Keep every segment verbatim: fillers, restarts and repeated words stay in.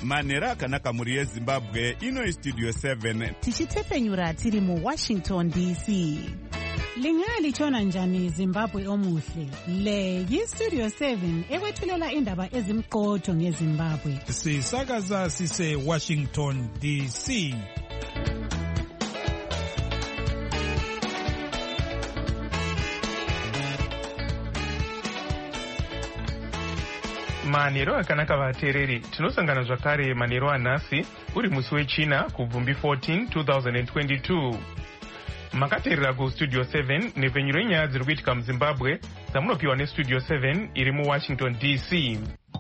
manhero akanaka mhuri yezimbabwe. Ino Studio seven tichitepfenyura tiri muWashington D C. Lingalitshona njani Zimbabwe omuhle? Le yiStudio seven ekwethulela indaba ezimqotho ngeZimbabwe. Sisakaza sise Washington D C. Manhero akanaka vateereri, tinosangana zvakare manhero anhasi uri musi wechina kubvumbi fourteen twenty twenty-two. Makateerera kuStudio seven nepfenyuro yenyaya dziri kuitika muZimbabwe dzamunopiwa neStudio seven iri muWashington D C.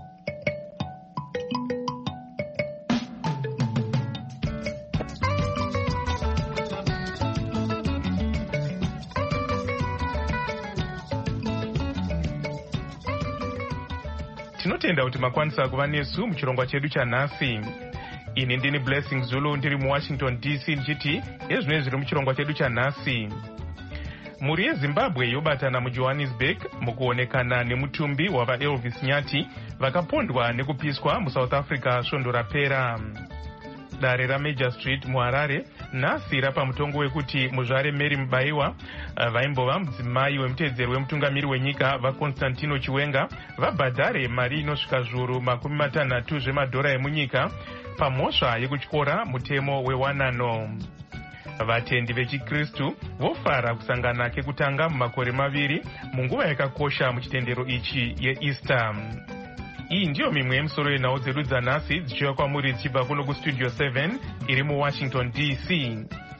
Tinotenda kuti makwanisa kuva nesu muchirongwa chedu chanhasi. Ini ndini Blessing Zulu ndiri muWashington D C ndichiti ezvinoi zviri muchirongwa chedu chanhasi. Mhuri yeZimbabwe yobatana muJohannesburg mukuonekana nemutumbi wavaElvis Nyati vakapondwa nekupiswa muSouth Africa svondo rapera. Dare raMajor Street muHarare nhasi rapa mutongo wekuti muzvare Mary Mubaiwa vaimbova mudzimai wemutedzeri wemutungamiri wenyika vaConstantino Chiwenga vabhadhare mari inosvika zviuru makumi matanhatu zvemadhora emunyika pamhosva yekutyora mutemo wewanano. Vatendi vechikristu vofara kusangana kekutanga mumakore maviri munguva yakakosha muchitendero ichi yeEaster. Iyi ndiyo mimwe yemisoro yenhau dzedu dzanhasi dzichiuya kwamuri dzichibva kuno kuStudio seven iri muWashington D C.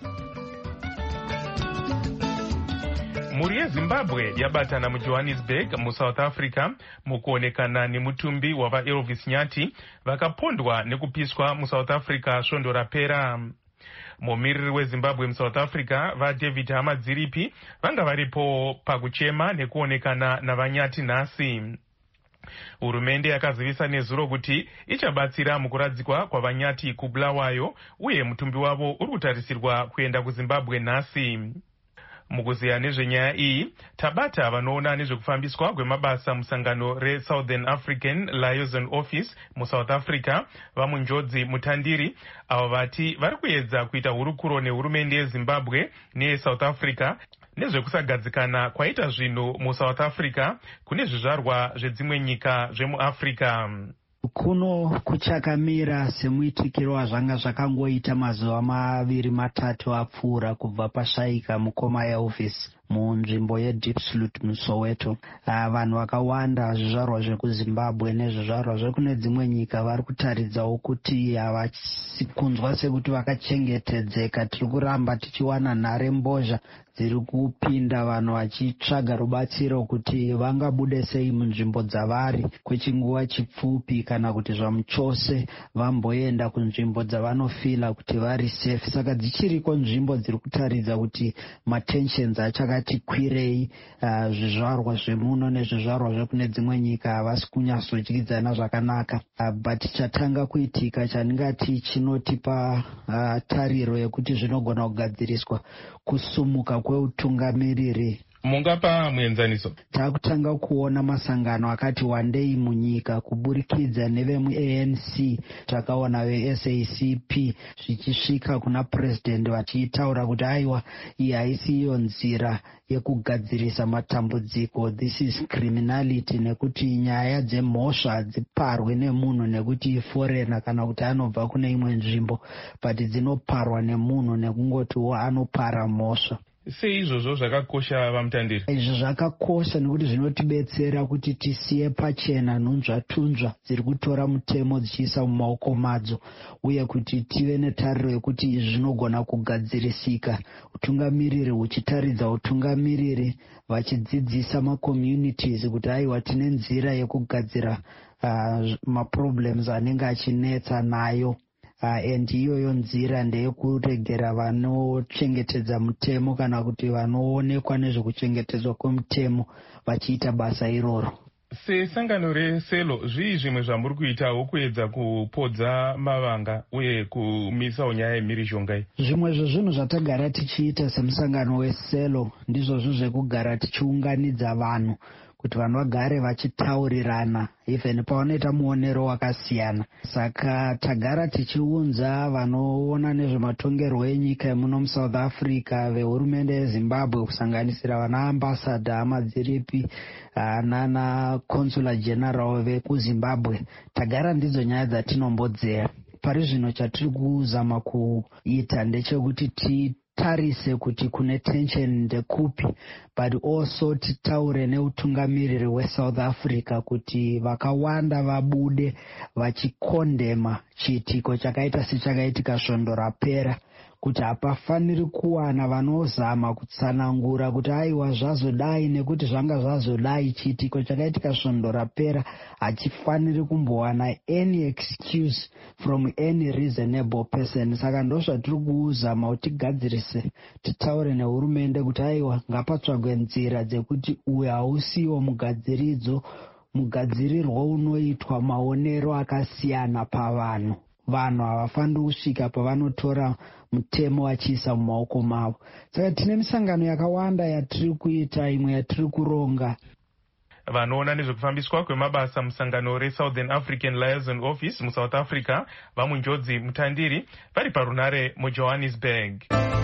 Mhuri yeZimbabwe yabatana muJohannesburg muSouth Africa mukuonekana nemutumbi wavaElvis Nyati vakapondwa nekupiswa muSouth Africa svondo rapera. Mumiriri weZimbabwe muSouth Africa vaDavid Hamadziripi vanga varipo pakuchema nekuonekana navanyati nhasi. Hurumende yakazivisa nezuro kuti ichabatsira mukuradzikwa kwavanyati kuBulawayo uye mutumbi wavo uri kutarisirwa kuenda kuZimbabwe nhasi. Mukuziya nezvenyaya iyi, tabata vanoona nezvekufambiswa kwemabasa musangano reSouthern African Liaison Office muSouth Africa vamunjodzi mutandiri avo vati vari kuedza kuita hurukuro nehurumende yeZimbabwe neyeSouth Africa nezvekusagadzikana kwaita zvinhu muSouth Africa kune zvizvarwa zvedzimwe nyika zvemuAfrica. Kuno kuchakamira semuitikiro wazvanga zvakangoita mazuva maviri matatu apfuura kubva pashaika mukoma yeofisi munzvimbo yeDiepsloot muSoweto. Uh, vanhu vakawanda zvizvarwa zvekuZimbabwe nezvizvarwa zvekune dzimwe nyika vari kutaridzawo kuti havasikunzwa sekuti vakachengetedzeka. Tiri kuramba tichiwana nhare mbozha dziri kupinda vanhu vachitsvaga rubatsiro kuti vangabude sei munzvimbo dzavari kwechinguva chipfupi kana kuti zvamuchose vamboenda kunzvimbo dzavanofila kuti vari safe. Saka dzichiriko nzvimbo dziri kutaridza kuti matensions achakati kwirei. Uh, zvizvarwa zvemuno nezvizvarwa zvekune dzimwe nyika havasi kunyatsochikidzana zvakanaka. Uh, but chatanga kuitika chandingati chinotipa uh, tariro yekuti zvinogona kugadziriswa kusumuka kweutungamiriri. Mungapa muenzaniso? Takutanga kuona masangano akati wandei munyika kuburikidza nevemuA N C, takaona veS A C P zvichisvika kuna president vachitaura kuti aiwa iyi haisi iyo nzira yekugadzirisa matambudziko, this is criminality, nekuti nyaya dzemhosva hadziparwe nemunhu nekuti foreigner kana kuti anobva kune imwe nzvimbo, but dzinoparwa nemunhu nekungotiwo anopara mhosva. Sei izvozvo zvakakosha vamutandiri? Izvo zvakakosha nekuti zvinotibetsera kuti tisiye pachena nhunzvatunzva dziri kutora mutemo dzichiisa mumaoko madzo, uye kuti tive netariro yekuti izvi zvinogona kugadzirisika. Utungamiriri huchitaridza utungamiriri vachidzidzisa macommunities kuti aiwa tine nzira yekugadzira uh, maproblems anenge achinetsa nayo. Uh, and iyoyo nzira ndeyekuregera vanochengetedza mutemo kana kuti vanoonekwa nezvekuchengetedzwa kwemutemo vachiita basa iroro. Sesangano reSelo, zvii zvimwe zvamuri kuitawo kuedza kupodza mavanga uye kumisawo nyaya yemhirizhonga? Zvimwe zvezvinhu zvatagara tichiita semusangano weSelo ndizvozvo zvekugara tichiunganidza vanhu kuti vanhu vagare vachitaurirana even pavanoita muonero wakasiyana. Saka tagara tichiunza vanoona nezvematongerwo enyika emuno muSouth Africa vehurumende yeZimbabwe kusanganisira vana ambassador amadziripi nana consular general vekuZimbabwe. Tagara ndidzo nyaya dzatinombodzeya. Pari zvino chatiri kuzama kuita ndechekuti titarise kuti kune tension ndekupi, but also titaure neutungamiriri weSouth Africa kuti vakawanda vabude vachikondema chiitiko chakaita sechakaitika svondo rapera, kuti hapafaniri kuwana vanozama kutsanangura kuti aiwa zvazodai nekuti zvanga zvazodai. Chiitiko chakaitika svondo rapera hachifaniri kumbowana any excuse from any reasonable person. Saka ndo zvatiri kuzama kuti tigadzirise, titaure nehurumende kuti aiwa ngapatsvagwe nzira dzekuti uyu hausiwo mugadziridzo mugadzirirwo unoitwa maonero akasiyana pavanhu. Vanhu havafaniri kusvika pavanotora mutemo vachiisa mumaoko mavo. Saka tine misangano yakawanda yatiri kuita, imwe yatiri kuronga. Vanoona nezvekufambiswa kwemabasa musangano reSouthern African Liaison Office muSouth Africa vamunjodzi mutandiri vari parunare muJohannesburg.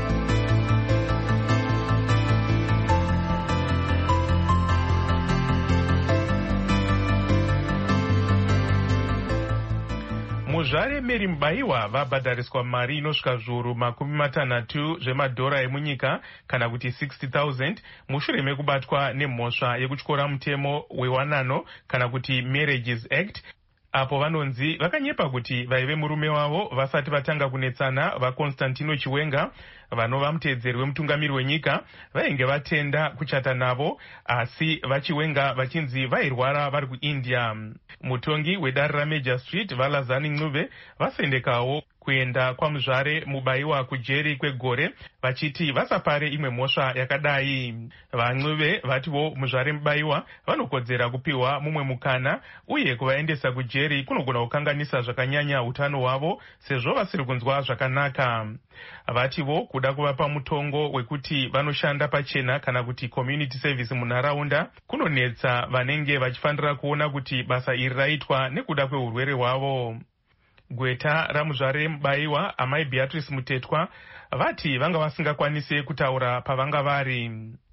Muzvare Mary Mubaiwa vabhadhariswa mari inosvika zviuru makumi matanhatu zvemadhora emunyika kana kuti sixty thousand mushure mekubatwa nemhosva yekutyora mutemo wewanano kana kuti Marriages Act, apo vanonzi vakanyepa kuti vaive murume wavo vasati vatanga kunetsana vaConstantino Chiwenga vanova muteedzeri wemutungamiri wenyika vainge vatenda kuchata navo, asi vaChiwenga vachinzi vairwara vari kuIndia. Mutongi wedare raMajor Street vaLazani Ncube vasendekawo kuenda kwamuzvare Mubaiwa kujeri kwegore vachiti vasapare imwe mhosva yakadai. VaNcube vatiwo muzvare Mubaiwa vanokodzera kupiwa mumwe mukana uye kuvaendesa kujeri kunogona kukanganisa zvakanyanya utano hwavo sezvo vasiri kunzwa zvakanaka. Vatiwo kuda kuvapa mutongo wekuti vanoshanda pachena kana kuti community service munharaunda kunonetsa vanenge vachifanira kuona kuti basa iri raitwa nekuda kweurwere hwavo. Gweta ramuzvare Mubaiwa amai Beatrice Mutetwa vati vanga vasingakwanisi kutaura pavanga vari.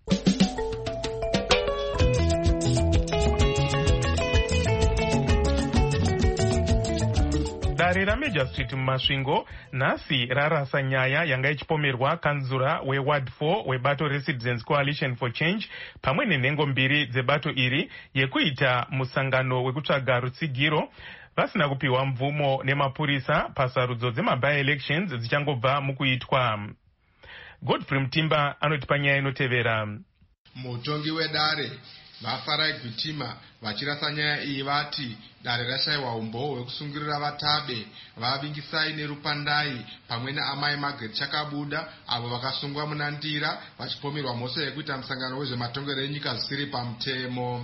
Dare raMajor Street mumasvingo nhasi rarasa nyaya yanga ichipomerwa kanzura weWard four webato reCitizens Coalition for Change pamwe nenhengo mbiri dzebato iri yekuita musangano wekutsvaga rutsigiro vasina kupiwa mvumo nemapurisa pasarudzo dzema-by-elections dzichangobva mukuitwa. Godfrey Mutimba anoti panyaya inotevera. Mutongi wedare vaFarai Gwitima vachirasa nyaya iyi vati dare rashayiwa umboo hwekusungirira vatabe vavingisai nerupandai pamwe naamai Margaret Chakabuda avo vakasungwa muna ndira vachipomerwa mhosva yekuita musangano wezvematongero enyika zvisiri pamutemo.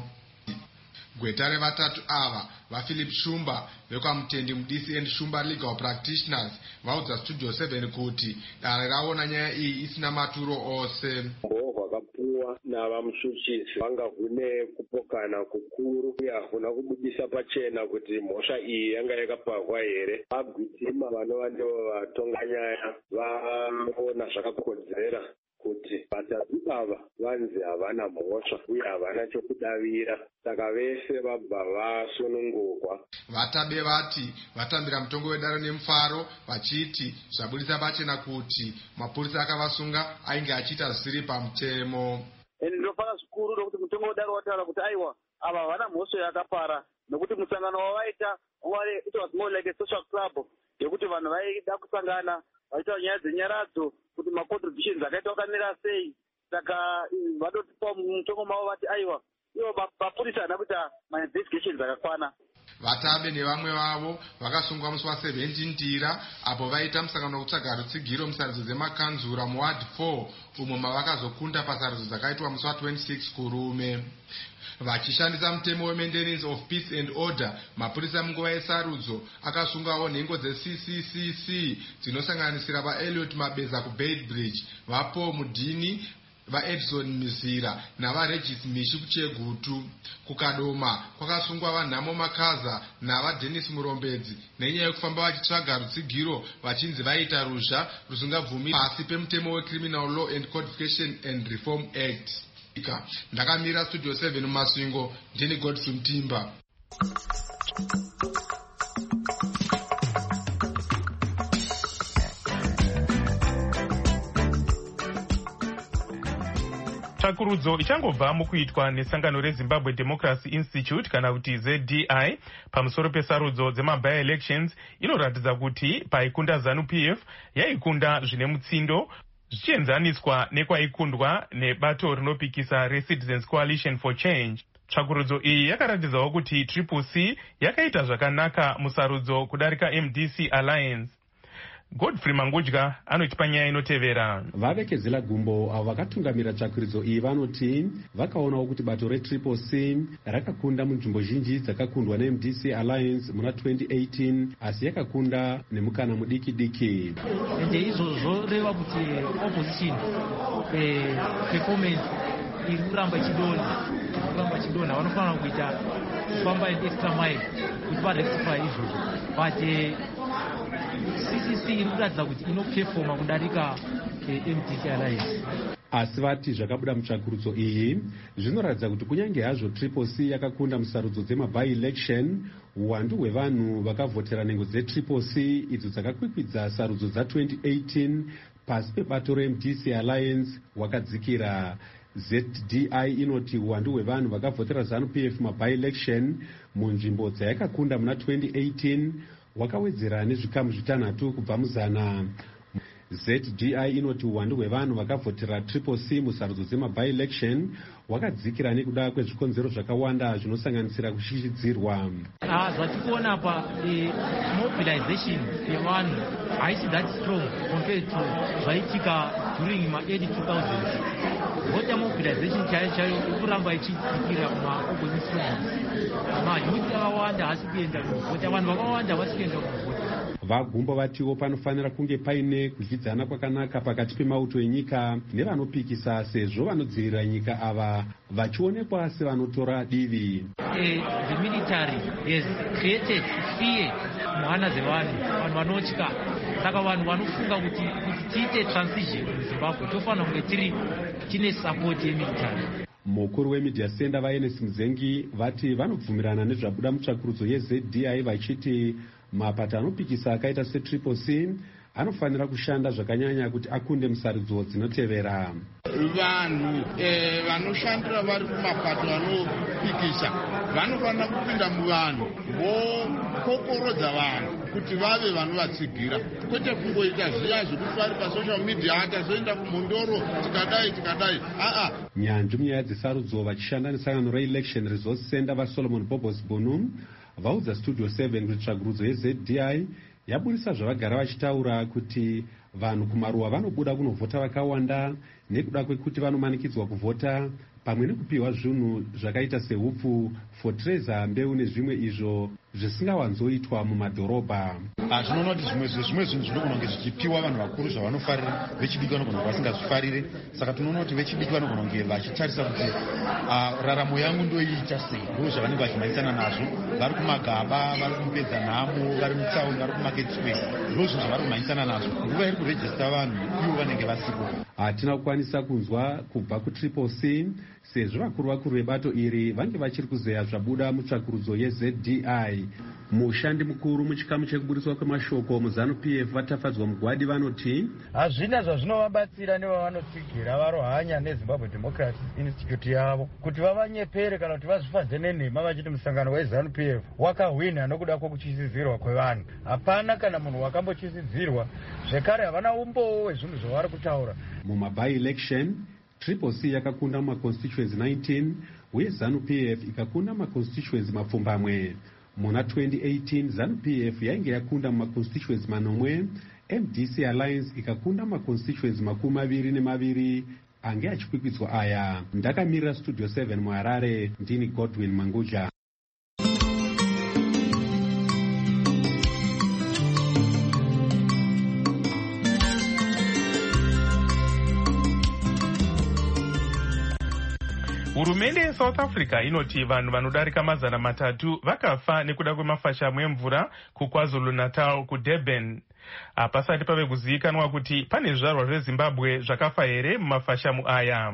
Gweta revatatu ava vaPhilip Shumba vekwamutendi muD C and Shumba Legal Practitioners vaudza Studio seven kuti dare raona nyaya iyi isina maturo ose. Hwakapuwa navamushuchisi vanga kune kupokana kukuru uye hakuna kubudisa pachena kuti mhosva iyi yanga yakapagwa here. VaGwitima vanova ndivo vatonga nyaya vaona zvakakodzera kuti vatatu ava vanzi havana mhosva uye havana chokudavira, saka vese vabva vasunungurwa. Vatabe vati vatambira mutongo wedare nemufaro vachiti zvabudisa pachena kuti mapurisa akavasunga ainge achiita zvisiri pamutemo. Ndinofara zvikuru nokuti mutongo wedare wataura kuti aiwa ava havana mhosva yakapara, nokuti musangano wavaita it was more like a social club yekuti vanhu vaida kusangana vaitaura nyaya dzenyaradzo kuti macontributions akaita akamira sei. Saka vanotipa mutongo mavo vati aiwa ivo mapurisa hana kuita mainvestigations akakwana. Vatabe nevamwe vavo vakasungwa musi waseventy ndira apo vaita musangano wekutsvaga rutsigiro musarudzo dzemakanzura muWard four umo mavakazokunda pasarudzo dzakaitwa musi wa-twenty-six kurume. Vachishandisa mutemo weMaintenance of Peace and Order, mapurisa munguva yesarudzo akasungawo nhengo dzeC C C C dzinosanganisira vaEliot Mabeza kuBaitbridge, vaPaul Mudini, vaedison mizira navaregis mishi kuchegutu. Kukadoma kwakasungwa vanhamo makaza navadenis murombedzi nenyaya yekufamba vachitsvaga rutsigiro vachinzi vaita ruzha rusingabvumi pasi pemutemo wecriminal law and codification and reform act. Ndakamira studio seven mumasvingo, ndini Godfrey Mtimba. tsvakurudzo ichangobva mukuitwa nesangano rezimbabwe democracy institute kana kuti Z D I pamusoro pesarudzo dzemabi-elections inoratidza kuti paikunda ZANU P F yaikunda zvine mutsindo zvichienzaniswa nekwaikundwa nebato rinopikisa reCitizens Coalition for Change. Tsvakurudzo iyi yakaratidzawo kuti Triple C yakaita zvakanaka musarudzo kudarika M D C Alliance. Godfrey Mangudya anotipa nyaya inotevera. Vavekezela gumbo avo vakatungamira tsvakurudzo iyi vanoti vakaonawo kuti bato reTriple C rakakunda munzvimbo zhinji dzakakundwa neM D C Alliance muna twenty eighteen asi yakakunda nemukana mudiki diki. Ende izvozvo reva kuti opposition performance iri kuramba chidona kuramba chidona vanofanira kuita kufamba extra mile kuti varectify izvozvo but C C C iri kuratidza kuti inoperforma kudarika M D C Alliance. Asi vati zvakabuda mutsvakurudzo iyi zvinoratidza kuti kunyange hazvo Triple C yakakunda musarudzo dzemabi-election, uwandu hwevanhu vakavhotera nhengo dzeTriple C idzo dzakakwikwidza sarudzo dza twenty eighteen pasi pebato reM D C Alliance wakadzikira. Z D I inoti uwandu hwevanhu vakavhotera ZANU P F mabi-election munzvimbo dzayakakunda muna twenty eighteen wakawedzera nezvikamu zvitanhatu kubva muzana. Z D I inoti uwandu hwevanhu vakavhotera Triple C musarudzo dzemabi-election wakadzikira nekuda kwezvikonzero zvakawanda zvinosanganisira kushishidzirwa. Ah, zvatikuona pa mobilization yevanhu haisi that strong compared to zvaitika during ma early two thousands. Voter mobilization chaiyo chaiyo ikuramba ichidzikira kuma-opposition. Mayouth akawanda hasi kuenda kuvhota, vanhu vakawanda hasi kuenda kuvhota. Vagumbo vatiwo panofanira kunge paine kudyidzana kwakanaka pakati pemauto enyika nevanopikisa sezvo vanodzivirira nyika ava vachionekwa sevanotora divi. The military has created fear muhana dzevanhu, vanhu vanotya. Saka vanhu vanofunga kuti kuti tiite transition muZimbabwe tofanira kunge tiri tine support yemilitary. Mukuru wemedia center vaEnes Muzengi vati vanobvumirana nezvabuda mutsvakurudzo yeZ D I vachiti mapato anopikisa akaita seTriple C anofanira kushanda zvakanyanya kuti akunde musarudzo dzinotevera. Vanhu vanoshandira vari kumapato anopikisa vanofanira kupinda muvanhu vokokorodza vanhu kuti vave vanovatsigira, kwete kungoita zviya zvekuti vari pasocial media atazoenda kumhondoro tikadai tikadai. Aa, nyanzvi munyaya dzesarudzo vachishanda nesangano reElection Resource Center vaSolomon Bobos Bunu vaudza Studio seven kuti tsvakurudzo yeZ D I yaburisa zvavagara vachitaura kuti vanhu kumaruwa vanobuda kunovhota vakawanda nekuda kwekuti vanomanikidzwa kuvhota pamwe nekupiwa zvinhu zvakaita seupfu, fotreza, mbeu nezvimwe izvo zvisingawanzoitwa mumadhorobha. Tinoona kuti zvimwe zvimwe zvinhu zvinogona kunge zvichipiwa vanhu vakuru zvavanofarira, vechidiki vanogona kunge vasingazvifarire. Saka tinoona kuti vechidiki vanogona kunge vachitarisa kuti raramo yangu ndoiita sei, ndo zvavanenge vachimhanyisana nazvo. Vari kumagaba, vari kumupedza nhamo, vari mutsauni, vari kumarket square, ndo zvinhu zvavari kumhanyisana nazvo. Nguva iri kurejista vanhu ivo vanenge vasipo. Hatina kukwanisa kunzwa kubva kuTriple C sezvo vakuru vakuru vebato iri vange vachiri kuzeya zvabuda mutsvakurudzo yeZ D I. Mushandi mukuru muchikamu chekuburiswa kwemashoko muZANU P F vatafadzwa mugwadi vanoti hazvina zvazvinovabatsira nevavanotsigira varohanya neZimbabwe Democracy Institute yavo kuti vavanyepere kana kuti vazvifadze nenhema vachiti musangano weZANU P F wakahwina nokuda kwokuchisidzirwa kwevanhu. Hapana kana munhu wakambochisidzirwa, zvekare havana umbowo wezvinhu zvavari kutaura. Mumabi-election Triple C yakakunda mumaconstituency nineteen uye ZANU P F ikakunda mumaconstituency mapfumbamwe. Muna twenty eighteen ZANU P F yainge yakunda mumaconstituency manomwe, M D C Alliance ikakunda mumaconstituency makumi maviri nemaviri ange achikwikwidzwa aya. Ndakamirira Studio seven muHarare, ndini Godwin Mangudya. Hurumende yeSouth Africa inoti vanhu vanodarika mazana matatu vakafa nekuda kwemafashamu emvura kuKwaZulu Natal kuDurban. Hapasati pave kuzivikanwa kuti pane zvizvarwa zveZimbabwe zvakafa here mumafashamu aya.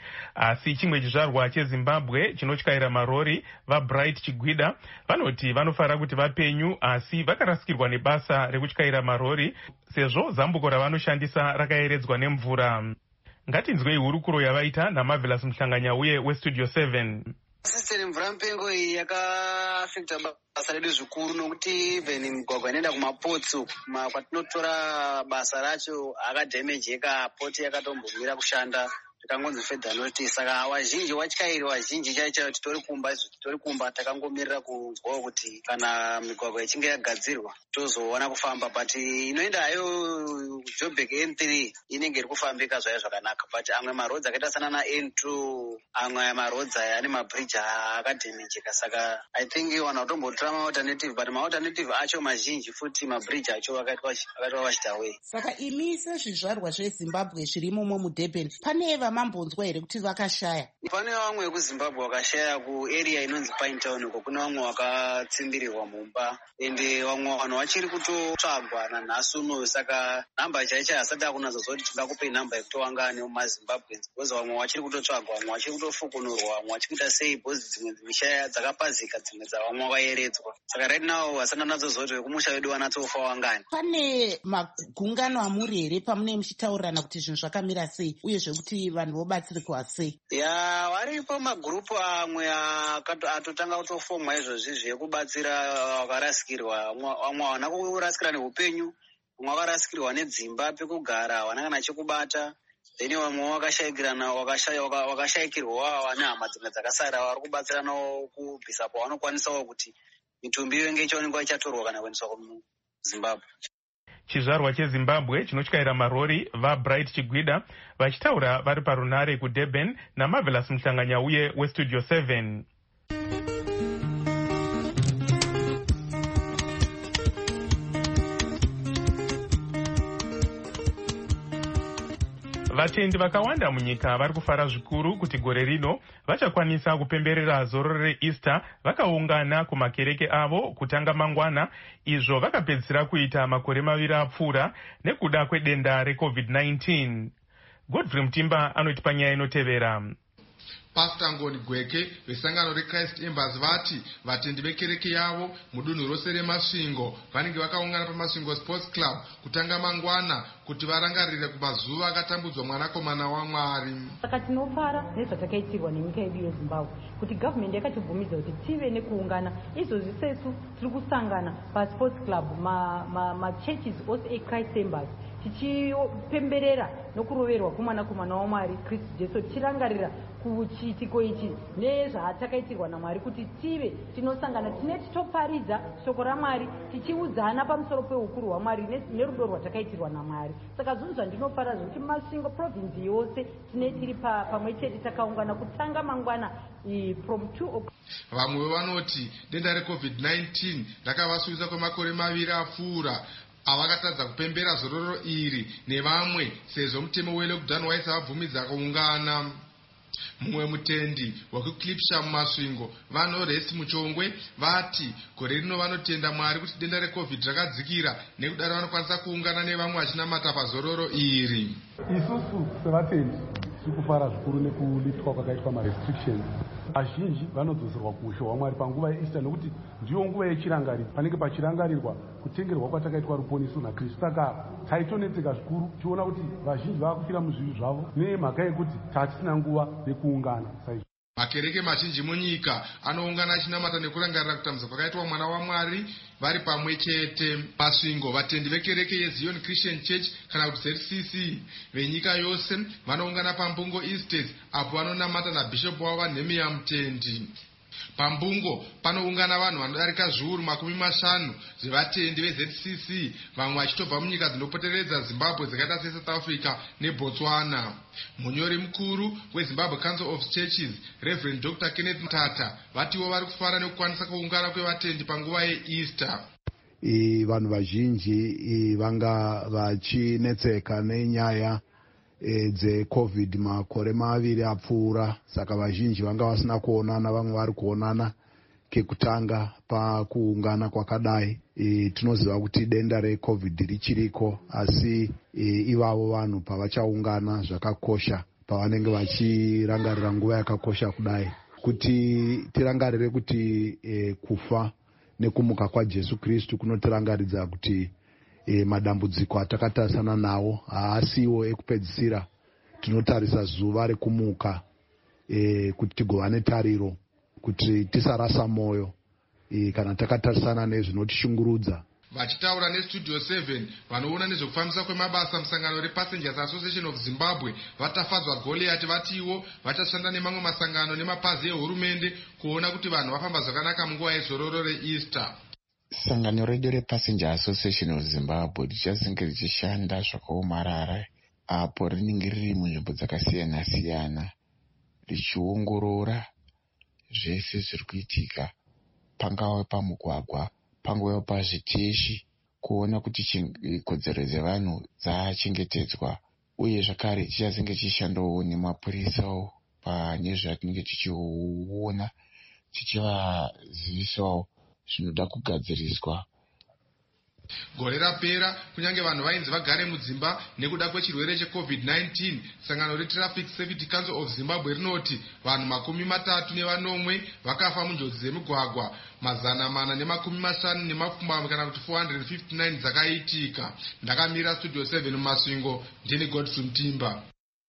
Asi chimwe chizvarwa cheZimbabwe chinotyaira marori vaBright Chigwida vanoti vanofara kuti vapenyu asi vakarasikirwa nebasa rekutyaira marori sezvo zambuko ravanoshandisa rakaeredzwa nemvura. Ngatinzwei hurukuro yavaita naMarvelous Mhlanganyauye weStudio seven. Sisitemu mvura mupengo iyi yakafekta basa redu zvikuru nokuti even migwagwa inoenda kumapotsi kwatinotora basa racho akadhemejeka poti yakatombomira kushanda takangonzi fedha noti saka wazhinji watyairi wazhinji chaicho titori kumba titori kumba takangomirira kunzwawo kuti kana migwagwa ichinge yagadzirwa tozoona kufamba but inoenda hayo Joburg N three inenge iri kufambika zvayo zvakanaka but amwe marodzi akaita sana na N two amwe marodzi aya ane mabridge akadhemejeka saka I think wana kutombotora ma-alternative but ma-alternative acho mazhinji futi mabridge acho akaitwa akaitwa washitawe. Saka imi sezvizvarwa zveZimbabwe zvirimomo muDurban pane vamambonzwa here kuti vakashaya? Pane vamwe vekuZimbabwe vakashaya kuarea inonzi Pinetown uko kune vamwe vakatsimbirirwa mumba ende vamwe vanhu vachiri kutotsvagwa nanhasi uno saka nhamba chaicho hasati akunazozoti tingakupe nhamba yekutowangane mumaZimbabweans because vamwe vachiri kutotsvagwa vamwe vachiri kutofukunurwa vamwe vachiri kuita sei bhozi dzimwe mishaya dzakapazika dzimwe dzavamwe vakayeredzwa saka right now hasana nazozoti vekumusha vedu vanatsofa wangane. Pane magungano amuri here pamune muchitaurirana kuti zvinhu zvakamira sei uye zvekuti vanhu vobatsirikwa sei? Ya varipo magurupu amwe atotanga kutofomwa izvozvi zvekubatsira vakarasikirwa vamwe havana kurasikirwa neupenyu vamwe vakarasikirwa nedzimba pekugara havana kana chekubata then vamwe vakashayikirana vakashayikirwa vane hama dzimwe dzakasara vari kubatsirana kubvisa pavanokwanisawo kuti mitumbi ive ichionekwa ichatorwa kana kuendeswa kuZimbabwe. Chizvarwa cheZimbabwe chinotyaira marori vaBright Chigwida vachitaura vari parunare kuDurban naMarvelous Mhlanganyauye weStudio seven. Vatendi vakawanda munyika vari kufara zvikuru kuti gore rino vachakwanisa kupemberera zororo reEaster vakaungana kumakereke avo kutanga mangwana, izvo vakapedzisira kuita makore maviri apfuura nekuda kwedenda reCovid nineteen. Godfrey Mutimba anotipa nyaya inotevera. Pastor Ngoni Gweke vesangano reChrist Embassy vati vatendi vekereke yavo mudunhu rose remasvingo vanenge vakaungana pamasvingo Sports Club kutanga mangwana kuti varangarire kumazuva akatambudzwa mwanakomana waMwari. Saka tinofara nezvatakaitirwa nenyika yedu yeZimbabwe kuti government yakatibvumidza kuti tive nekuungana izvozvi sesu tiri kusangana paSports Club machurches ose eChrist Embassy tichipemberera nokuroverwa kwomwanakomana waMwari Kristu Jesu tichirangarira kuchiitiko ichi nezvatakaitirwa naMwari kuti tive tinosangana tine titoparidza shoko raMwari tichiudzana pamusoro peukuru hwaMwari nerudo rwatakaitirwa naMwari. Saka zvinhu zvandinofara zvokuti masvingo province yose tine tiri pamwe chete takaungana kutanga mangwana from two o'clock. Vamwe vanoti denda reCovid nineteen rakavasuvisa kwemakore maviri apfuura avakatadza kupembera zororo iri nevamwe sezvo mutemo welockdown waisavabvumidza kuungana. Mumwe mutendi wekuklipsha mumasvingo vaNoresi Muchongwe vati gore rino vanotenda Mwari kuti denda reCovid rakadzikira nekudaro vanokwanisa kuungana nevamwe vachinamata pazororo iri. Isusu sevatendi tiri kufara zvikuru nekuliitwa kwakaitwa marestrictions. Vazhinji vanodzoserwa kuushe hwaMwari panguva yeEaster nokuti ndiyo nguva yechirangariro panenge pachirangarirwa kutengerwa kwatakaitwa ruponeso naKristu. Saka taitonetseka zvikuru tichiona kuti vazhinji vakufira muzvivi zvavo nemhaka yekuti tatisina nguva yekuungana. Makereke mazhinji munyika anoungana achinamata nekurangarira kutambudzwa kwakaitwa mwana waMwari vari pamwe chete. Masvingo vatendi vekereke yeZion Christian Church kana kuti Z C C venyika yose vanoungana paMbungo Estates apo vanonamata nabhishopu wavo Nehemia Mutendi. Pambungo panoungana vanhu vanodarika zviuru makumi mashanu zvevatendi veZ C C vamwe vachitobva munyika dzinopoteredza Zimbabwe dzakaita seSouth Africa neBotswana. Munyori mukuru weZimbabwe Council of Churches Reverend Doctor Kenneth Mtata vatiwo vari kufara nekukwanisa kuungana kwevatendi panguva yeEaster. Vanhu vazhinji vanga vachinetseka nenyaya e, dzecovid makore maviri apfuura, saka vazhinji vanga vasina kuonana, vamwe vari kuonana kekutanga pakuungana kwakadai. E, tinoziva kuti denda recovid richiriko, asi e, ivavo vanhu pavachaungana zvakakosha pavanenge vachirangarira nguva yakakosha kudai, kuti tirangarire kuti e, kufa nekumuka kwaJesu Kristu kunotirangaridza kuti e, madambudziko atakatarisana nawo haasiwo ekupedzisira. Tinotarisa zuva rekumuka e, kuti tigova netariro, kuti tisarasa moyo e, kana takatarisana nezvinotishungurudza. Vachitaura nestudio seven vanoona nezvekufambisa kwemabasa musangano rePassengers Association of Zimbabwe vatafadzwa Goliath vatiwo vachashanda nemamwe masangano nemapazi ehurumende kuona kuti vanhu vafamba zvakanaka munguva yezororo reEaster. Sangano redu rePassengers Association of Zimbabwe richazenge richishanda zvakaomarara apo rinenge riri munzvimbo dzakasiyana siyana richiongorora zvese zviri kuitika, pangava pamugwagwa, pangava pazviteshi, kuona kuti kodzero dzevanhu dzachengetedzwa, uye zvakare chichazenge chishandawo nemapurisawo pane zvatinenge tichiona, tichivazivisawo zvinoda kugadziriswa. Gore rapera kunyange vanhu vainzi vagare mudzimba nekuda kwechirwere checovid nineteen, sangano reTraffic Safety Council of Zimbabwe rinoti vanhu makumi matatu nevanomwe vakafa munjodzi dzemigwagwa, mazana mana nemakumi mashanu nemapfumbamwe kana kuti four hundred fifty-nine dzakaitika. Ndakamira studio seven mumasvingo, ndini Godfrey Mtimba.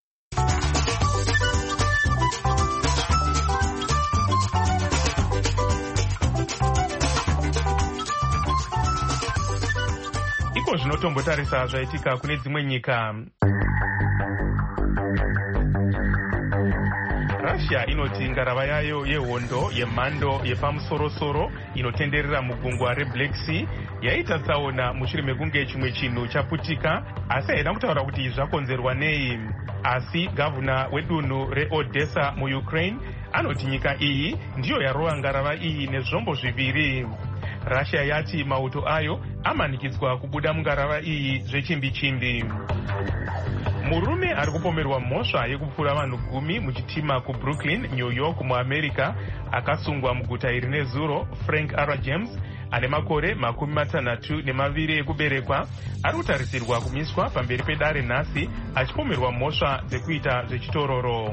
Iko zvinotombotarisa zvaitika kune dzimwe nyika. Russia inoti ngarava yayo yehondo yemhando yepamusoro-soro inotenderera mugungwa reBlack Sea yaita tsaona mushure mekunge chimwe chinhu chaputika, asi haina kutaura kuti zvakonzerwa nei. Asi gavana wedunhu reOdessa muUkraine anoti nyika iyi ndiyo yarova ngarava iyi nezvombo zviviri. Russia yati mauto ayo amanikidzwa kubuda mungarava iyi zvechimbi-chimbi. Murume ari kupomerwa mhosva yekupfura vanhu gumi muchitima kuBrooklyn, New York muAmerica akasungwa muguta iri nezuro, Frank R. James ane makore makumi matanhatu nemaviri ekuberekwa ari kutarisirwa kumiswa pamberi pedare nhasi achipomerwa mhosva dzekuita zvechitororo.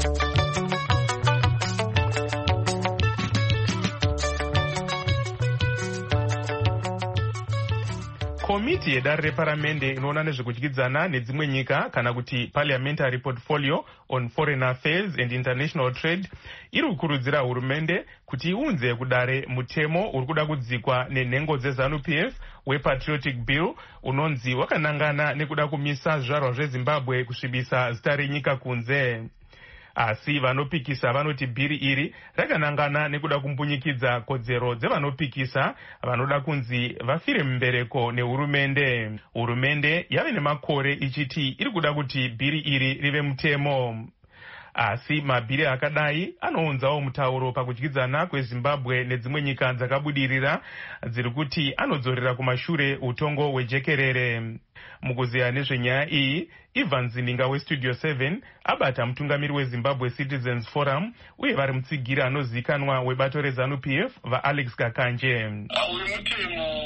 Komiti yedare reparamende inoona nezvekudyidzana nedzimwe nyika kana kuti Parliamentary Portfolio on Foreign Affairs and International Trade iri kukurudzira hurumende kuti iunze kudare mutemo uri kuda kudzikwa nenhengo dzeZANU-P F wePatriotic Bill unonzi wakanangana nekuda kumisa zvizvarwa zveZimbabwe kusvibisa zita renyika kunze. Asi vanopikisa vanoti bhiri iri rakanangana nekuda kumbunyikidza kodzero dzevanopikisa vanoda kunzi vafire mumbereko nehurumende. Hurumende yave nemakore ichiti iri kuda kuti bhiri iri rive mutemo. Asi mabhiri akadai anounzawo mutauro pakudyidzana kweZimbabwe nedzimwe nyika dzakabudirira dziri kuti anodzorera kumashure utongo hwejekerere. Mukuziya nezvenyaya iyi, Ivan Zininga weStudio seven abata mutungamiri weZimbabwe Citizens Forum uye vari mutsigira anozikanwa webato reZANU-P F vaAlex Kakanje. Uyu mutemo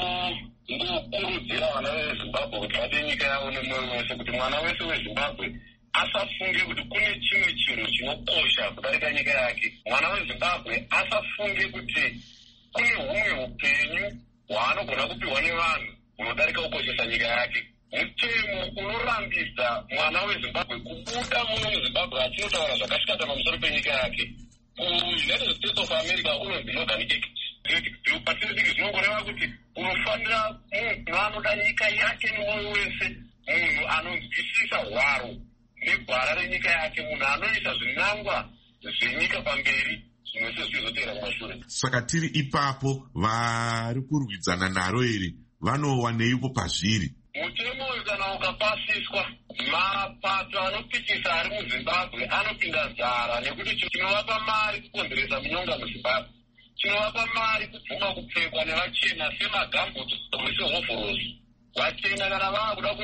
unongokurudzira vana veZimbabwe kuti vade nyika yavo nemwoyo wese, kuti mwana wese weZimbabwe asafunge kuti kune chimwe chinhu chinokosha kudarika nyika yake. Mwana weZimbabwe asafunge kuti kune humwe upenyu hwaanogona kupiwa nevanhu unodarika kukoshesa nyika yake. Mutemo unorambidza mwana weZimbabwe kubuda muno muZimbabwe achinotaura zvakashata pamusoro penyika yake. Kuunited States of America unonzi Northern Executive. Patriotic zvinongoreva kuti unofanira munhu anoda nyika yake nemwoyo wese, munhu anonzwisisa hwaro negwara renyika yake, munhu anoisa zvinangwa zvenyika pamberi, zvimwe sezvizotera kumashure. Saka tiri ipapo vari kurwidzana naro iri vanowaneiko pazviri? Mutemo uyu kana ukapasiswa, mapato anopikisa ari muZimbabwe anopinda zara, nekuti chinovapa mari kukonzeresa minyonga muZimbabwe, chinovapa mari kubvuma kupfekwa nevachena semagambutsi sehovhorosi. Vachena kana vava kuda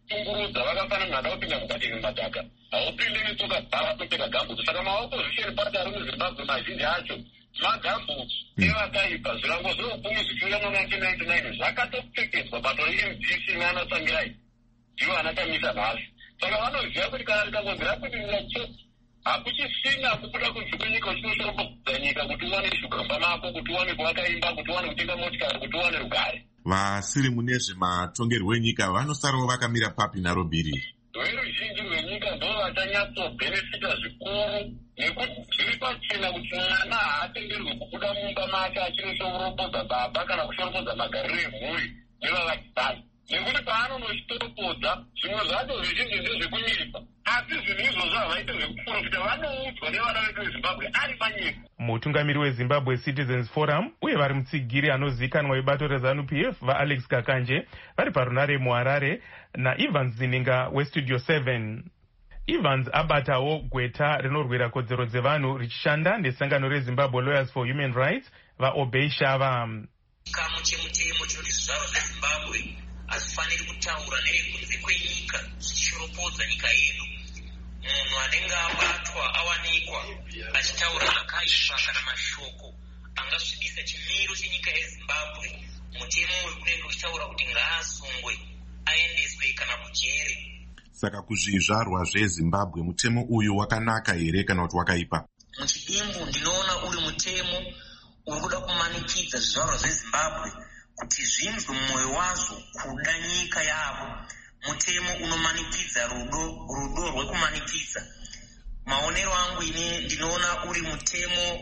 tungurudza vakafanana nada kupinda mukati memadhaka haupinde netsoka dzava kupfeka gambutsu saka maopposition party ari muzimbabwe mazhinji acho magambutsu evakaipa zvirango zveupfumi zvichiuya mu-nineteen ninety-nine zvakatopfekedzwa bato re-M D C nana Tsangai ndivo anakamisa nhasi saka vanoziva kuti kana rikangonzi rapitirira chete hakuchisina kubuda kunze kwenyika uchinoshorobodza nyika kuti uwane shugamba mako kuti uwane kuvaka imba kuti uwane kutenga motikari kuti uwane rugare. Vasiri mune zvematongerwo enyika vanosarawo vakamira papi naro bhiri? Veruzhinji rwenyika ndo vachanyatsobhenefita zvikuru nekuti zviri pachena kuti mwana haatenderwi kubuda mumba make achinoshorobodza baba kana kushoropodza magariro emhuri nevavakidzi nekuti paanonoshitoropodza zvimwe zvacho zvizhinji ndezvekunyepa asi zvinhu izvozvo havaiti zvekuprofita vanoudzwa nevana vedu vezimbabwe ari panyika. Mutungamiri weZimbabwe Citizens Forum uye vari mutsigiri anozivikanwa vebato reZANU-P F vaAlex Kakanje vari parunare muHarare naEvans Zininga weStudio seven. Evans abatawo gweta rinorwira kodzero dzevanhu richishanda nesangano reZimbabwe Lawyers for Human Rights vaObey Shava. Chikamu chemutemo chinoti zvizvarwa zveZimbabwe hazifaniri kutaura nerekunze kwenyika zvichishoropodza nyika yedu. Munhu anenge abatwa awanikwa achitaura zvakaipa kana mashoko angasvibisa chimiro chenyika yeZimbabwe, mutemo uyu unenge uchitaura kuti ngaasungwe aendeswe kana kujere. Saka kuzvizvarwa zveZimbabwe mutemo uyu wakanaka here kana kuti wakaipa? Muchidimbu ndinoona uri mutemo uri kuda kumanikidza zvizvarwa zveZimbabwe kuti zvinzwe mumwoyo wazvo kuda nyika yavo. Mutemo unomanikidza rudo rudo rwekumanikidza. Maonero angu ine ndinoona uri mutemo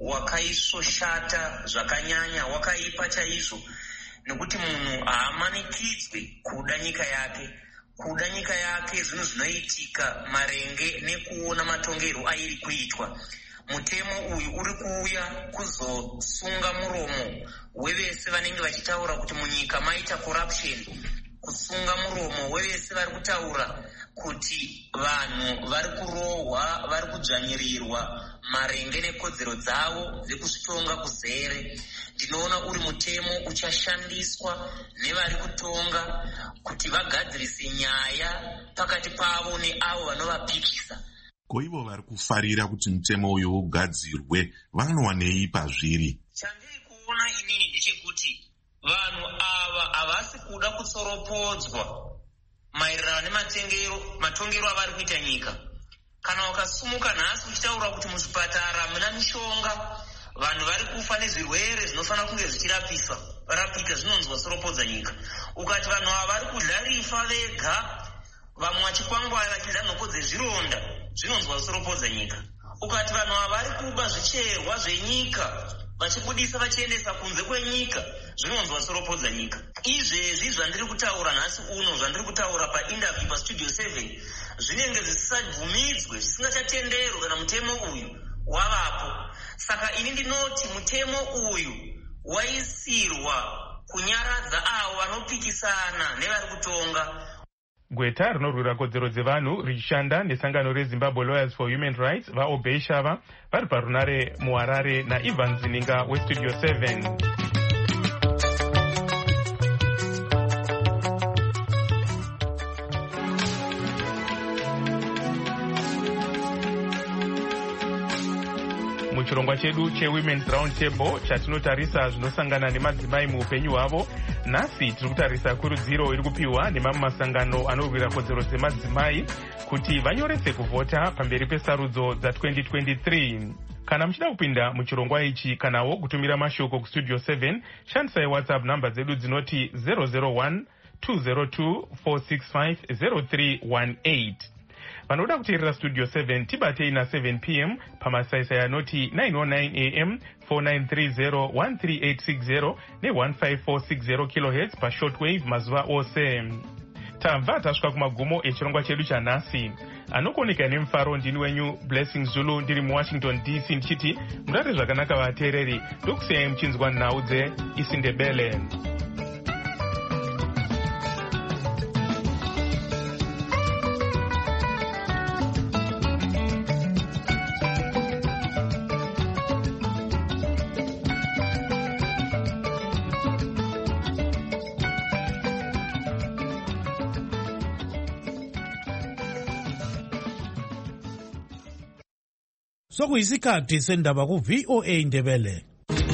wakaisvoshata zvakanyanya, wakaipa chaizvo, nekuti munhu haamanikidzwe kuda nyika yake. Kuda nyika yake zvinhu zvinoitika marenge nekuona matongerwo airi kuitwa. Mutemo uyu uri kuuya kuzosunga muromo wevese vanenge vachitaura kuti munyika maita corruption, kusunga muromo wevese vari kutaura kuti vanhu vari kurohwa, vari kudzvanyirirwa marenge nekodzero dzavo dzekuzvitonga kuzere. Ndinoona uri mutemo uchashandiswa nevari kutonga kuti vagadzirise nyaya pakati pavo neavo vanovapikisa. Ko ivo vari kufarira kuti mutemo uyu ugadzirwe vanowanei pazviri? Chandiri kuona inini ndechekuti vanhu ava havasi kuda kutsoropodzwa maererano nematengero matongero avari kuita nyika. Kana wakasumuka nhasi uchitaura kuti muzvipatara muna mishonga, vanhu vari kufa nezvirwere zvinofanira kunge zvichirapisa rapika, zvinonzwa soropodza nyika. Ukati vanhu ava vari kudya rifa vega, vamwe vachikwangwara vachidya nhoko dzezvironda, zvinonzwa soropodza nyika. Ukati vanhu ava vari kuba zvicherwa zvenyika vachibudisa vachiendesa kunze kwenyika, zvinonzwa soropodza nyika. Izvezvi zvandiri kutaura nhasi uno, zvandiri kutaura painterview paStudio seven, zvinenge zvisabvumidzwe, zvisingachatenderwi kana mutemo uyu wavapo. Saka ini ndinoti mutemo uyu waisirwa kunyaradza avo vanopikisana nevari kutonga. Gweta rinorwira kodzero dzevanhu richishanda nesangano reZimbabwe Lawyers for Human Rights vaObey Shava vari parunare muHarare naEvans Zininga weStudio seven. Muchirongwa chedu cheWomen's Round Table chatinotarisa zvinosangana nemadzimai muupenyu hwavo, nhasi tiri kutarisa kurudziro iri kupiwa nemamwe masangano anorwira kodzero dzemadzimai kuti vanyorese kuvhota pamberi pesarudzo dza-twenty twenty-three. Kana muchida kupinda muchirongwa ichi kanawo kutumira mashoko kuStudio seven, shandisai WhatsApp namba dzedu dzinoti zero zero one two zero two four six five zero three one eight. Vanoda kuteerera Studio seven tibatei na seven p m pamasaisai anoti nine oh nine a m four nine three zero one three eight six zero ne one five four six zero kilohertz pashortwave mazuva ose. Tabva tasvika kumagumo echirongwa chedu chanhasi. Anokuoneka nemufaro ndini wenyu Blessing Zulu ndiri muWashington D C ndichiti murare zvakanaka vateereri, ndokusiyai muchinzwa nhau dzeIsindebele. Sokuyisikhathi sendaba ku V O A Ndebele.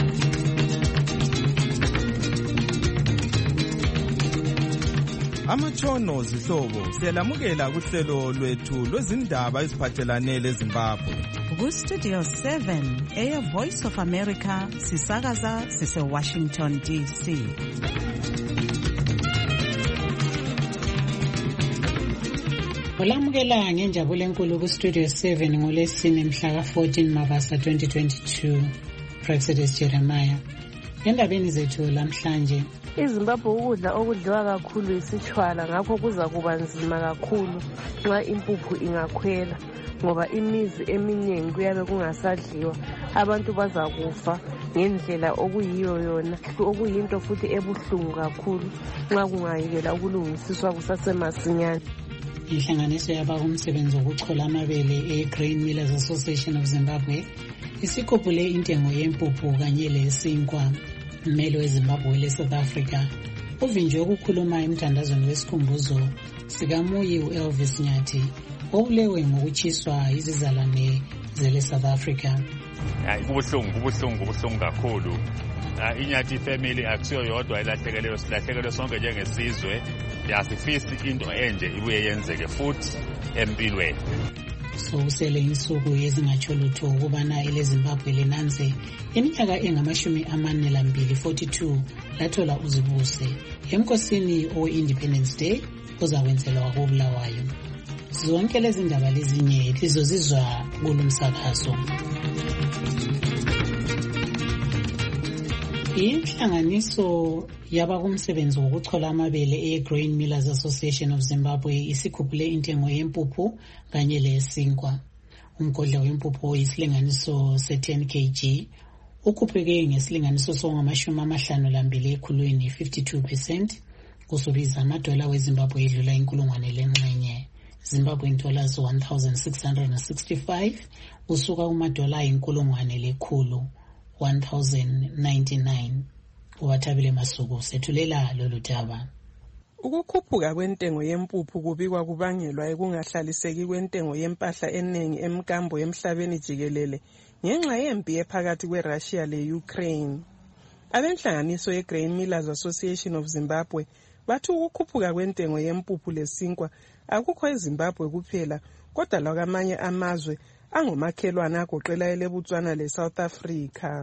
Amatshono zihlobo siyalamukela kuhlelo lwethu lwezindaba eziphathelane leZimbabwe. Ku Studio seven, Air Voice of America, sisakaza sise Washington D C. Olamukela ngenjabulo enkulu ku Studio seven ngolesine mhla ka fourteen Mabasa twenty twenty-two. Praxedes Jeremiah. Endabeni zethu lamhlanje, iZimbabwe ukudla okudliwa kakhulu isitshwala, ngakho kuza kuba nzima kakhulu nxa impuphu ingakhwela, ngoba imizi eminingi kuyabe kungasadliwa, abantu bazakufa ngendlela okuyiyo yona, okuyinto futhi ebuhlungu kakhulu nxa kungayekela ukulungisiswa kusasemasinyane. Inhlanganiso yabakumsebenzi wokuchola amabele e-Grain Millers Association of Zimbabwe isikhuphule intengo yempuphu kanye lesinkwa. Mmeli weZimbabwe le-South Africa uvinjwe ukukhuluma emthandazweni wesikhumbuzo sikaMuyi u-Elvis Nyathi obulewe ngokutshiswa izizalwane zele-South Africa. Hayi, kubuhlungu kubuhlungu kubuhlungu kakhulu. Inyathi family akusiyo yodwa ilahlekelwe silahlekelwe sonke njengesizwe. Yasifisi into enje ibuye yenzeke futhi empilweni. So usele insuku ezingatsho lutho ukubana eleZimbabwe linanze iminyaka engamashumi amane lambili forty-two lathola uzibuse emkosini o-Independence Day ozakwenzelwa koBulawayo. Zonke lezi ndaba lezinye lizozizwa kulomsakazo. Inhlanganiso yabakumsebenzi wokuchola amabele e-Grain Millers Association of Zimbabwe isikhuphule intengo yempuphu kanye lesinkwa. Umgodla wempuphu oyisilinganiso se-ten kilograms ukhupheke ngesilinganiso songamashumi amahlanu lambili ekhulwini fifty-two percent kusubiza amadola weZimbabwe edlula inkulungwane lenxenye. Zimbabwean dollars one thousand six hundred sixty-five usuka kumadola inkulungwane lekhulu one thousand ninety-nine. Uwathabile Masuku sethulela lolu daba. Ukukhuphuka kwentengo yempuphu kubikwa kubangelwa ekungahlaliseki kwentengo yempahla eningi emkambo emhlabeni jikelele ngenxa yempi ephakathi kweRussia le-Ukraine. Abenhlanganiso ye-Grain Millers Association of Zimbabwe bathi ukukhuphuka kwentengo yempuphu lesinkwa akukho eZimbabwe kuphela kodwa lakwamanye amazwe angomakhelwana agoqela eleBotswana leSouth Africa.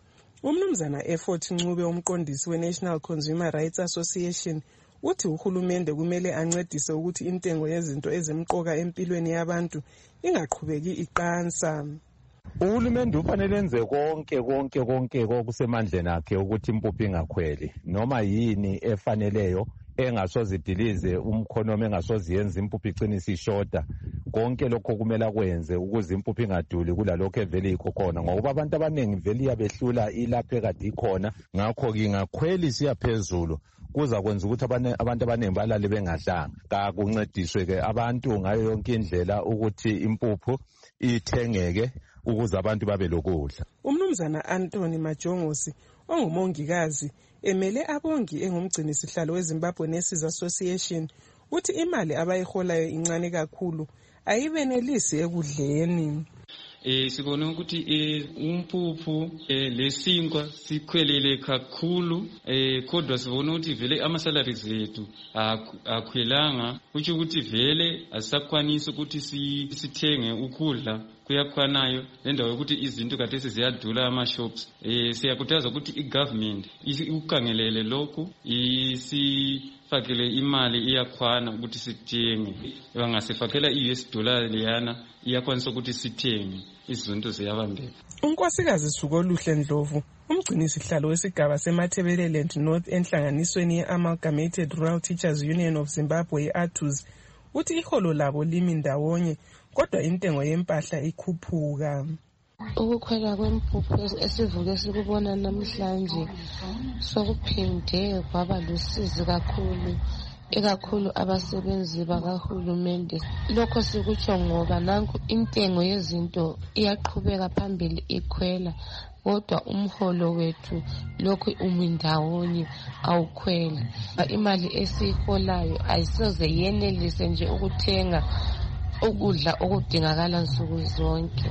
Umnumzana Effort Ncube umqondisi we-National Consumer Rights Association uthi uhulumende kumele ancedise ukuthi intengo yezinto ezimqoka empilweni yabantu ingaqhubeki iqansa. Uhulumende ufanele enze konke konke konke okusemandleni akhe ukuthi impuphu ingakhweli noma yini efaneleyo engasozidilize umkhonomi engasoziyenza impuphu iqinise ishoda. Konke lokho kumele kwenze ukuze impuphu ingaduli kulalokho evele ikho khona ngoba abantu abaningi vele iyabehlula ilapho ekade ikhona, ngakho ke ingakhweli siya phezulu kuza kwenza ukuthi abantu abaningi balale bengadlanga. Kakuncediswe ke abantu ngayo yonke indlela ukuthi impuphu ithengeke ukuze abantu babe lokudla. Umnumzana Anthony Majongosi ongumongikazi emele abongi engumgcini sihlalo weZimbabwe Nurses Association uthi imali abayiholayo incane kakhulu ayibenelisi ekudleni. Eh sibone ukuthi eh umpuphu eh lesinkwa sikhwelele kakhulu eh kodwa sibone ukuthi vele ama salaries ethu akhwelanga uthi ukuthi vele asakwanisa ukuthi sithenge ukudla kuyakhwanayo lendawo ukuthi izinto kade siziyadula ama shops. Eh siyakuthaza ukuthi igovernment ukukhangelele lokhu isi fakele imali iyakhwana ukuthi sithenge, bangasifakela i-U S dollar leyana iyakwanisa ukuthi sithenge izinto ziyabambeka. Unkosikazi Sukoluhle Ndlovu umgcini sihlalo wesigaba seMatabeleland North enhlanganisweni ye-Amalgamated Rural Teachers Union of Zimbabwe A T U Z uthi iholo labo limi ndawonye kodwa intengo yempahla ikhuphuka. Ukukhwela kwempuphu esivuke sikubona namhlanje sokuphinde kwaba lusizi kakhulu ekakhulu abasebenzi bakahulumende. Lokho sikutsho ngoba nanku intengo yezinto iyaqhubeka phambili ikhwela kodwa umholo wethu lokhu umindawonye awukhwela. Imali esiholayo ayisoze yenelise nje ukuthenga ukudla okudingakala nsuku zonke.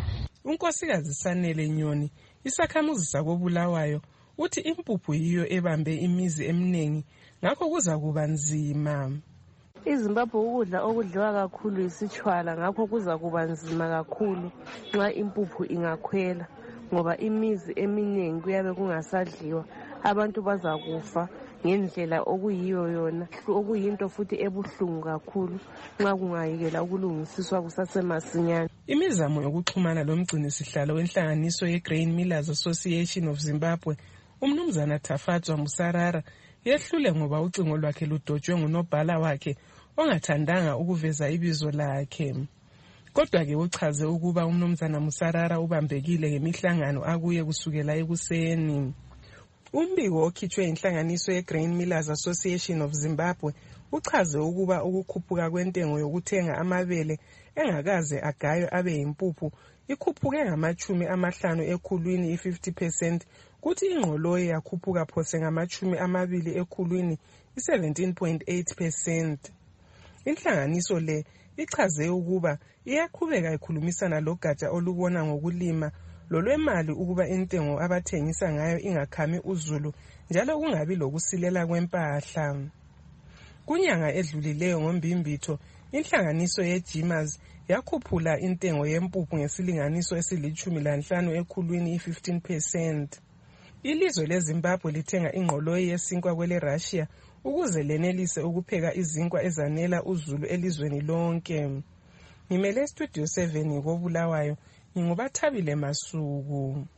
unkosikazi Sanele Nyoni, isakhamuzi sakobulawayo, uthi impuphu yiyo ebambe imizi eminingi ngakho kuza kuba nzima. iZimbabwe ukudla okudliwa kakhulu isitshwala ngakho kuza kuba nzima kakhulu nxa impuphu ingakhwela ngoba imizi eminingi kuyabe kungasadliwa, abantu bazakufa ngendlela okuyiyo yona, okuyinto futhi ebuhlungu kakhulu nxa kungayekela ukulungisiswa kusasemasinyane. Imizamo yokuxhumana lomgcini sihlalo wenhlanganiso ye-Grain Millers Association of Zimbabwe, umnumzana Tafatswa Musarara, yehlule ngoba ucingo lwakhe ludotshwe ngunobhala wakhe ongathandanga ukuveza ibizo lakhe. Kodwa-ke uchaze ukuba umnumzana Musarara ubambekile ngemihlangano akuye kusukela ekuseni. Umbiko okhitshwe inhlanganiso ye-Grain Millers Association of Zimbabwe uchaze ukuba ukukhuphuka kwentengo yokuthenga amabele engakaze agaywe abe yimpuphu ikhuphuke ngamachumi amahlanu ekhulwini i-fifty percent, kuthi ingqoloyi yakhuphuka phose ngamachumi amabili ekhulwini i-seventeen point eight percent. Inhlanganiso le ichaze ukuba iyaqhubeka ikhulumisana logatsha olubona ngokulima lolwemali ukuba intengo abathengisa ngayo ingakhami uzulu njalo kungabi lokusilela kwempahla. Kunyanga edlulileyo ngombimbitho, inhlanganiso ye-Jimas yakhuphula intengo yempuphu ngesilinganiso esilichumi lanhlanu ekhulwini i-fifteen percent. Ilizwe leZimbabwe lithenga ingqoloyi yesinkwa kwele Russia ukuze lenelise ukupheka izinkwa ezanela uzulu elizweni lonke. Ngimele Studio seven ngobulawayo, ngingubathabile Masuku.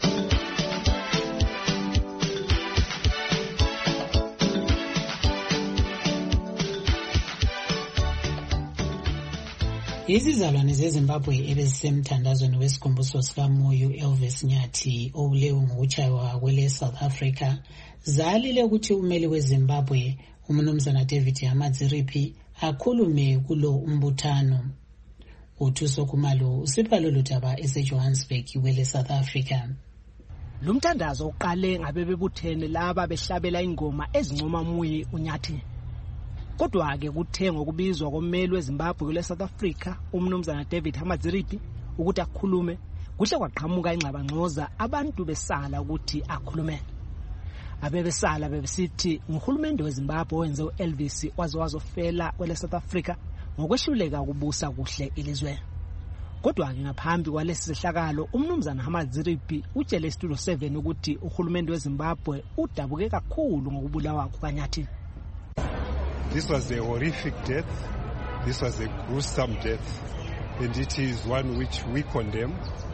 Izizalwane zeZimbabwe ebezisemthandazweni wesikhumbuzo sikaMoyo Elvis Nyathi obulewe ngokuchaywa kwele South Africa zalile ukuthi umeli weZimbabwe umnumzana David Hamadziripi akhulume kulo umbuthano. Uthuso Kumalo usipha lolu daba eseJohannesburg kwele South Africa. Lumthandazo uqale ngabe bebuthene laba behlabela ingoma ezincoma Muyi uNyathi. Kodwa ke kuthe ngokubizwa komeli weZimbabwe kule South Africa umnumzana David Hamadziripi ukuthi akhulume, kuhle kwaqhamuka ingxabangxoza abantu besala ukuthi akhulume. Abebesala bebesithi nguhulumende weZimbabwe wenze uElvis waze wazofela kwele South Africa ngokwehluleka ukubusa kuhle ilizwe. Kodwa ke ngaphambi kwalesi sehlakalo umnumzana Hamadziripi utshele Studio seven ukuthi uhulumende weZimbabwe udabuke kakhulu ngokubulawa kukaNyathi. This was a horrific death. This was a gruesome death, and it is one which we condemn.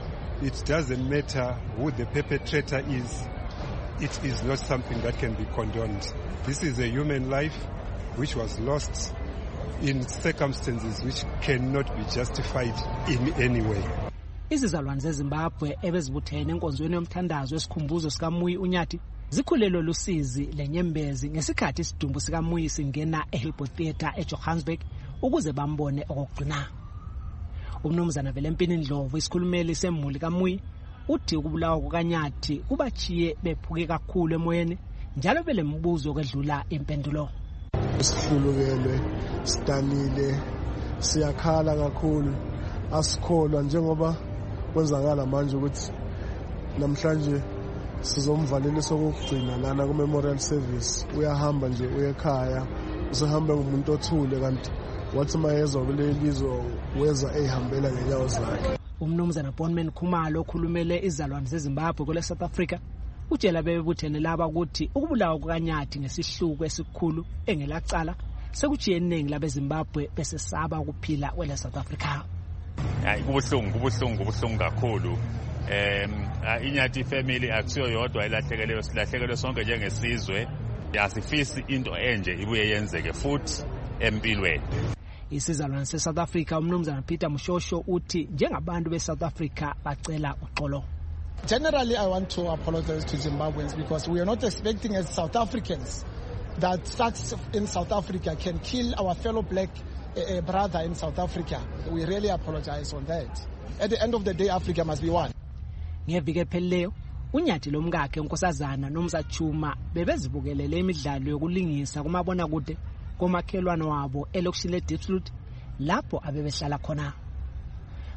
It doesn't matter who the perpetrator is. It is not something that can be condoned. This is a human life which was lost in circumstances which cannot be justified in any way. Izizalwane zeZimbabwe ebezibuthene enkonzweni yomthandazo wesikhumbuzo sikaMuyi uNyathi zikhulelo lusizi lenyembezi ngesikhathi isidumbu sikaMuyi singena eHilbert Theatre eJohannesburg ukuze bambone okugcina. Umnumzana Velempini Ndlovu isikhulumeli semuli kaMuyi uthi ukubulawa kukaNyathi kubachiye bephuke kakhulu emoyeni njalo belembuzo okwedlula impendulo. Sihlulukelwe, sidanile, siyakhala kakhulu, asikholwa njengoba kwenzakala manje ukuthi namhlanje sizomvalela sokugcina lana ku memorial service. Uyahamba nje uyekhaya, usahamba ngumuntu othule kanti wathi mayezwa kulelizwe weza ehambela ngenyawo zakhe. Umnumzana Bonman Khumalo okhulumele izalwane zeZimbabwe kule South Africa utshela bebuthene laba ukuthi ukubulawa kukaNyathi ngesihluku esikhulu engelacala sekuchiye eningi labeZimbabwe besesaba ukuphila kwele South Africa. Hayi kubuhlungu kubuhlungu kubuhlungu kakhulu. Em iNyathi family akusiyo yodwa ilahlekeleyo, silahlekelwe sonke njengesizwe. Yasifisi into enje ibuye yenzeke futhi empilweni. Isizalwane se-South Africa umnumzana Peter Mushosho uthi njengabantu be-South Africa bacela uxolo. Generally, I want to apologize to Zimbabweans because we are not expecting as South Africans that such in South Africa can kill our fellow black uh, brother in South Africa. We really apologize on that. At the end of the day, Africa must be one. Ngevike pheleyo uNyathi lomkakhe unkosazana noMsachuma bebezibukelele imidlalo yokulingisa kumabona kude komakhelwane wabo elokishini leDeepsloot lapho abebehlala khona.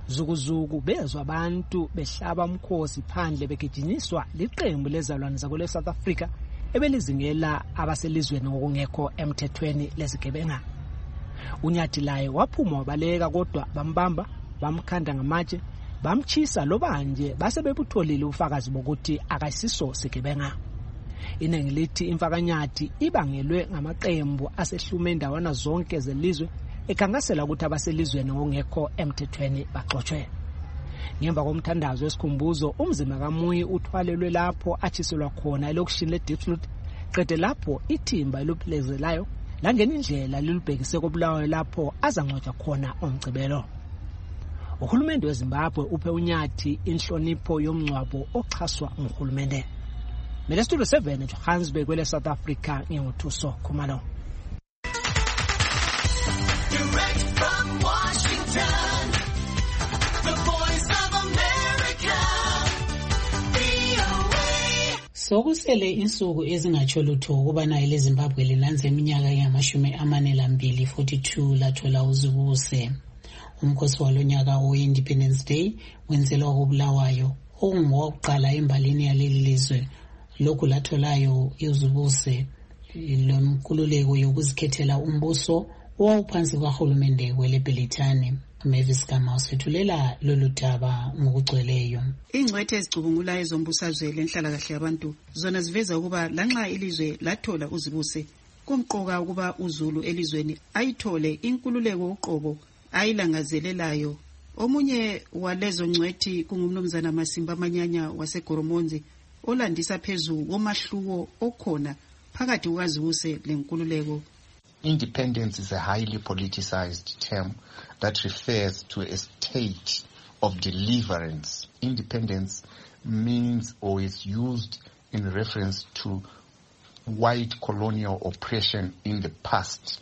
zukuzuku bezwa abantu behlaba umkhosi phandle begijinyiswa liqembu lezalwane zakole South Africa ebelizingela abaselizweni ngokungekho emthethweni lezigebenga. Unyathi laye waphuma wabaleka kodwa bambamba bamkhanda ngamatshe bamchisa lobanje base bebutholile ufakazi bokuthi akayisiso sigebenga. Iningi lithi imfakanyathi ibangelwe ngamaqembu asehlume indawana zonke zelizwe ekhangasela ukuthi abaselizweni ngokungekho emthethweni baxoxwe. Ngemva komthandazo wesikhumbuzo umzimba kaMuyi uthwalelwe lapho achiselwa khona elokishini leDetroit. Qede lapho ithimba elophelezelayo langena indlela lilubhekise kobulawayo lapho azangcwatshwa khona omgcibelo. Uhulumende weZimbabwe uphe Unyathi inhlonipho yomngcwabo oxhaswa nguhulumende. Mina Studio seven eJohannesburg kwele South Africa nginguthuso Khumalo. Direct from Washington, the voice of America, V O A. Sokusele insuku ezingatsho lutho ukubana eleZimbabwe linanze iminyaka engamashumi amane lambili forty-two lathola uzibuse. Umkhosi walonyaka we-Independence Day wenzelwa koBulawayo ongowokuqala embalini yaleli lizwe. Lokhu latholayo izibuse lomkhululeko yokuzikhethela umbuso owawuphansi kahulumende weLebelithani. Mavis Gama usethulela lolu daba ngokugcweleyo. Ingcwethe ezicubungulayo zombusazwe lenhlalakahle yabantu zona ziveza ukuba lanxa ilizwe lathola uzibuse kumqoka ukuba uZulu elizweni ayithole inkululeko uqobo ayilangazelelayo. Omunye walezo ngcwethi kungumnumzana Masimba Manyanya waseGoromonzi olandisa phezu komahluko okhona phakathi kwazibuse lenkululeko. Independence is a highly politicized term that refers to a state of deliverance. Independence means or is used in reference to white colonial oppression in the past.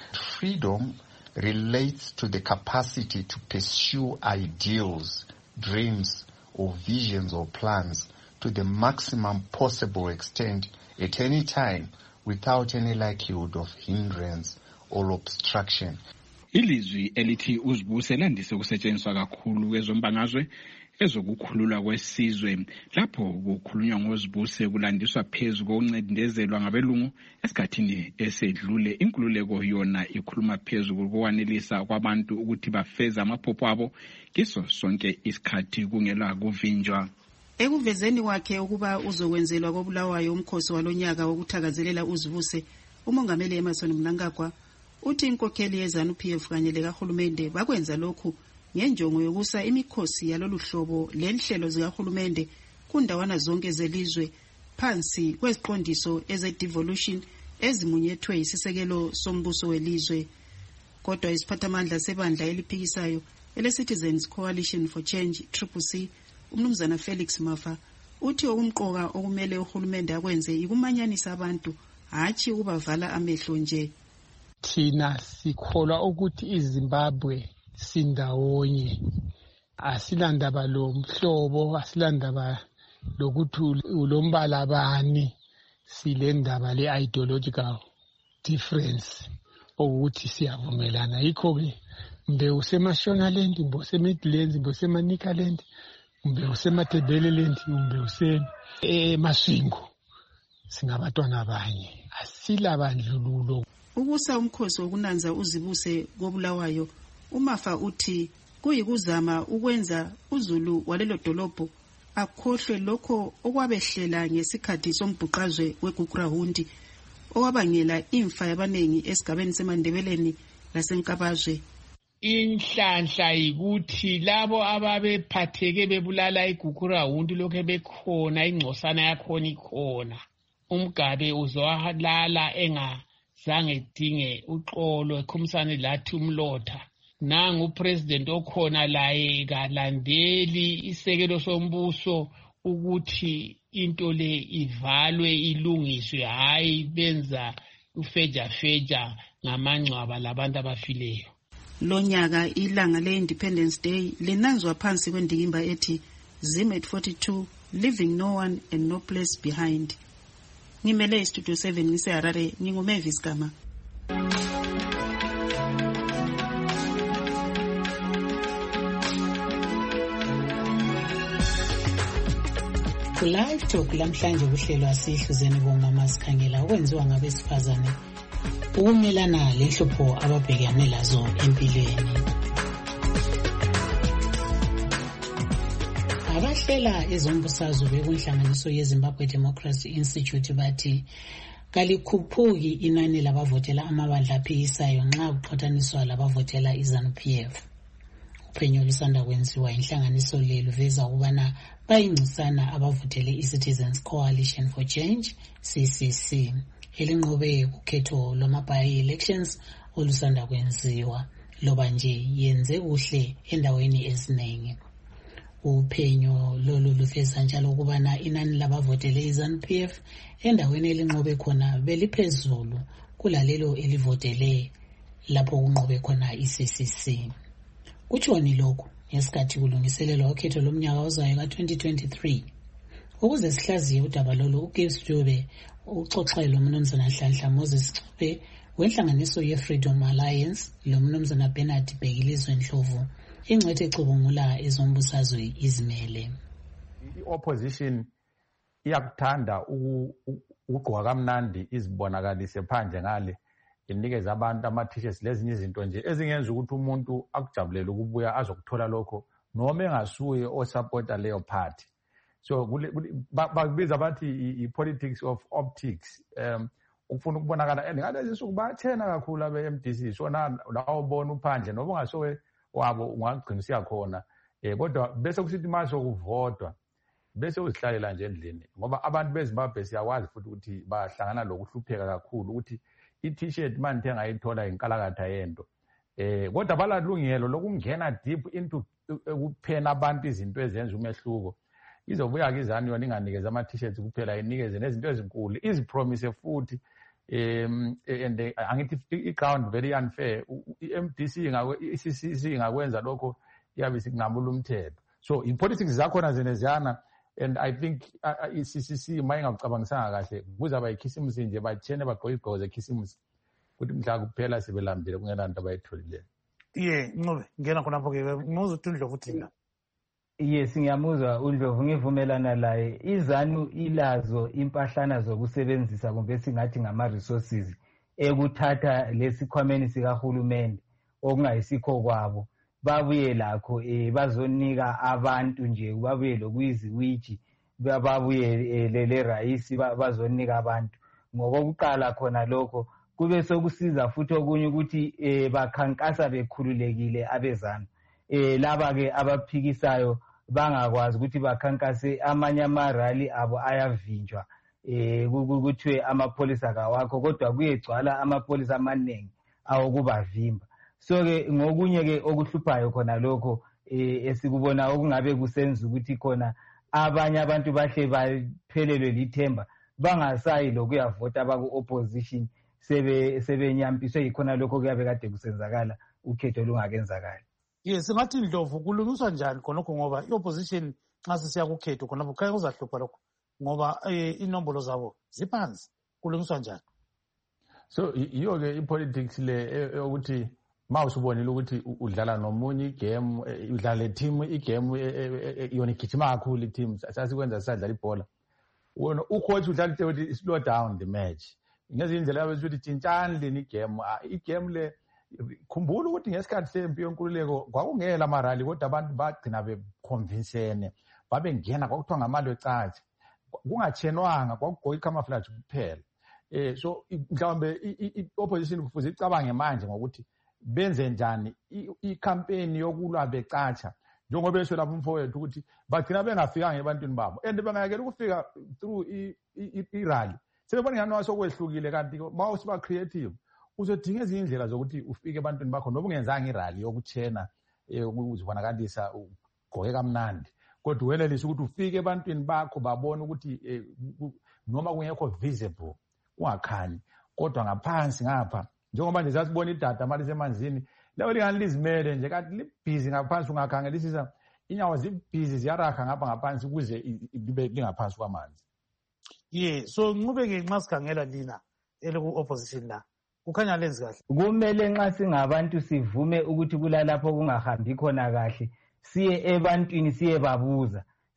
Freedom relates to the capacity to pursue ideals, dreams, or visions or plans to the maximum possible extent at any time without any likelihood of hindrance or obstruction. Ilizwi elithi uzibuse landise kusetshenziswa kakhulu kwezombangazwe ezokukhululwa kwesizwe. Lapho kukhulunywa ngozibuse kulandiswa phezu kokuncendezelwa ngabelungu esikhathini esedlule. Inkululeko yona ikhuluma phezu kokwanelisa kwabantu ukuthi bafeze amaphupho abo kiso sonke isikhathi kungela kuvinjwa. Ekuvezeni kwakhe ukuba uzokwenzelwa koBulawayo umkhosi walonyaka wokuthakazelela uzibuse, umongameli Emmerson Mnangagwa uthi inkokheli yeZANU-P F kanye lekahulumende bakwenza lokhu ngenjongo yokusa imikhosi yalolu hlobo lenhlelo zikahulumende kundawana zonke zelizwe phansi kweziqondiso eze-devolution ezimunyethwe isisekelo sombuso welizwe. Kodwa isiphathamandla sebandla eliphikisayo ele-Citizens Coalition for Change Triple C umnumzana Felix Mafa uthi okumqoka okumele uhulumende akwenze ikumanyanisa abantu hathi ukubavala amehlo nje. Thina sikholwa ukuthi iZimbabwe sindawonye, asilandaba lo mhlobo, asilandaba lokuthi ulombala bani, silendaba le ideological difference ukuthi siyavumelana. Yikho ke mbe useMashonaland, mbe useMidlands, mbe useManicaland, mbe useMatebeleland, mbe use eMasvingo, singabatwana abanye, asilabandlululo. Ukusa umkhosi wokunanza uzibuse koBulawayo, uMafa uthi kuyikuzama ukwenza uZulu walelo dolobho akhohlwe lokho okwabehlela ngesikhathi sombhuqazwe weGugurawundi owabangela imfa yabanengi esigabeni seMandebeleni laseNkabazwe. Inhlanhla yikuthi labo ababephatheke bebulala iGugurawundi lokho bekhona ingcosana yakhona ikhona. Umgabe uzowalala enga zange dinge uxolo ekhumisane lathi umlotha. Nangu upresident okhona laye kalandeli isekelo sombuso ukuthi into le ivalwe ilungiswe, hayi benza ufeja feja ngamangcwaba labantu abafileyo. Lonyaka ilanga le-Independence Day linanzwa phansi kwendikimba ethi Zim at forty-two, leaving no one and no place behind. Ngimele Studio seven ngise Harare, nginguMavis Gama. Live Talk lamhlanje kuhlelwa sihluzeni bomama sikhangela okwenziwa ngabesifazane ukumelana lenhlupho ababhekane lazo empilweni. Abahlela ezombusazwe bekunhlanganiso yeZimbabwe Democracy Institute bathi kalikhuphuki inani labavotela amabandla aphikisayo nxa kuqhathaniswa labavotela iZANU-P F. Uphenyo lusanda kwenziwa inhlanganiso le luveza ukubana bayingcisana abavotele iCitizens Coalition for Change C C C elinqobe kukhetho lwama-by-elections olusanda kwenziwa loba nje yenze kuhle endaweni eziningi. Uphenyo lolu luveza njalo ukubana inani labavotele iZANU-P F endaweni elinqobe khona beliphezulu kulalelo elivotele lapho kunqobe khona i-C C C. Kutshoni lokhu ngesikhathi kulungiselelwa ukhetho lomnyaka ozayo ka-twenty twenty-three. Ukuze sihlaziye udaba lolu, uGibbs Dube uxoxele umnumzana Nhlanhla Moses Chube wenhlanganiso ye-Freedom Alliance lomnumzana Bernard Bhekilizwe Ndlovu ingcwethe ecubungula ezombusazwe izimele. I-opposition iyakuthanda ukugqoka kamnandi izibonakalise phandle ngale inikeza abantu ama-t-shirts lezinye izinto nje ezingenza ukuthi umuntu akujabulele ukubuya azokuthola lokho noma engasuye osupporta leyo party. So bakubiza bathi i-politics of optics, um ukufuna ukubonakala and ngalezi nsuku bathena kakhulu abe-M D C so nawo ubona uphandle noma ungasowe wabo ungagcina usiyakhona um kodwa bese kusithi mase kuvotwa bese uzihlalela nje endlini ngoba abantu beZimbabwe siyakwazi futhi ukuthi bahlangana lokuhlupheka kakhulu ukuthi i-t-shirt manje engayithola inkalakatha yento eh kodwa balalungelo lokungena deep into ukuphena abantu izinto ezenza umehluko. Izobuya ke iZANU yona inganikeza ama-t-shirts kuphela inikeze nezinto ezinkulu izipromise futhi um and angithi i-ground very unfair. I-M D C i-C C C ingakwenza lokho iyabe sikunqamula umthetho. So i-politics zakhona zeneziyana and I think i-C C C mayingakucabangisanga kahle kuzaba ikhisimusi nje bathene bagqoke igqoko zekhisimusi kuthi mhla kuphela sebelambile kungena nto abayitholileyo. Iye Ncube ngena khonapho ke muzo uTundlovu thina. Yes, ngiyamuzwa uNdlovu ngivumelana laye. iZANU ilazo impahlana zokusebenzisa kumbe singathi ngama-resources ekuthatha lesikhwameni sikahulumende okungayisikho kwabo babuye lakho eh bazonika abantu nje babuye lokuyiziwiji babuye lele rayisi bazonika abantu ngokokuqala khona lokho kube sokusiza futhi okunye ukuthi eh bakhankasa bekhululekile abeZANU eh laba ke abaphikisayo bangakwazi ukuthi bakhankase amanye amarally abo ayavinjwa eh kuthiwe amapolisa kawakho kodwa kuyegcwala amapolisa amaningi awokubavimba. So ke ngokunye ke okuhluphayo khona lokho eh esikubona okungabe kusenza ukuthi khona abanye abantu bahle baphelelwe lithemba bangasayi lokuyavota abaku opposition sebe sebenyampiswe yikhona lokho kuyabe kade kusenzakala ukhetho lungakenzakala. Yes, ngathi Ndlovu kulungiswa njani khonokho ngoba i-opposition nxa sisiya kukhetho khona bukhaya kuzahlupha lokho ngoba inombolo zabo ziphansi kulungiswa njani? So iyo ke i-politics le ukuthi mawusubonile ukuthi udlala nomunye igame udlala le team igame yona igijima kakhulu i-team sasikwenza sisadlala ibhola wona ucoach udlala ukuthi slow down the match ngezindlela abethi tshintshani leni igame igame le khumbula ukuthi ngesikhathi sempi yonkululeko kwakungela amarally kodwa abantu bagcina beconvincene babengena kwakuthiwa ngamalo ecathi kungatshenwanga kwakugqoka i-camouflage kuphela. Eh so mhlawumbe i-opposition kufuze icabange manje ngokuthi benze njani i-campaign yokulwa becatsha njengoba esho lapho umfowethu ukuthi bagcina bengafikanga ebantwini babo and bangayekela ukufika through i-rally sebebona ngani wasokwehlukile kanti mawusiba creative uzodinga ezinye indlela zokuthi ufike ebantwini bakho noba ungenzanga irally yokuthena ukuzibonakalisa ugqoke kamnandi kodwa welelisa ukuthi ufike ebantwini bakho babone ukuthi noma kungekho visible kungakhanyi kodwa ngaphansi ngapha njengoba nje sasibona idada mali semanzini leyo lingani lizimele nje kanti libhizi ngaphansi ungakhangelisisa inyawo zibhizi ziyaraha ngapha ngaphansi ukuze libe lingaphansi kwamanzi. Yeah, so Ncube ke nxa sikhangela lina eliku opposition la kukhanya lenzi kahle. Kumele nxa singabantu sivume ukuthi kulalapho kungahambi khona kahle siye ebantwini siye babuza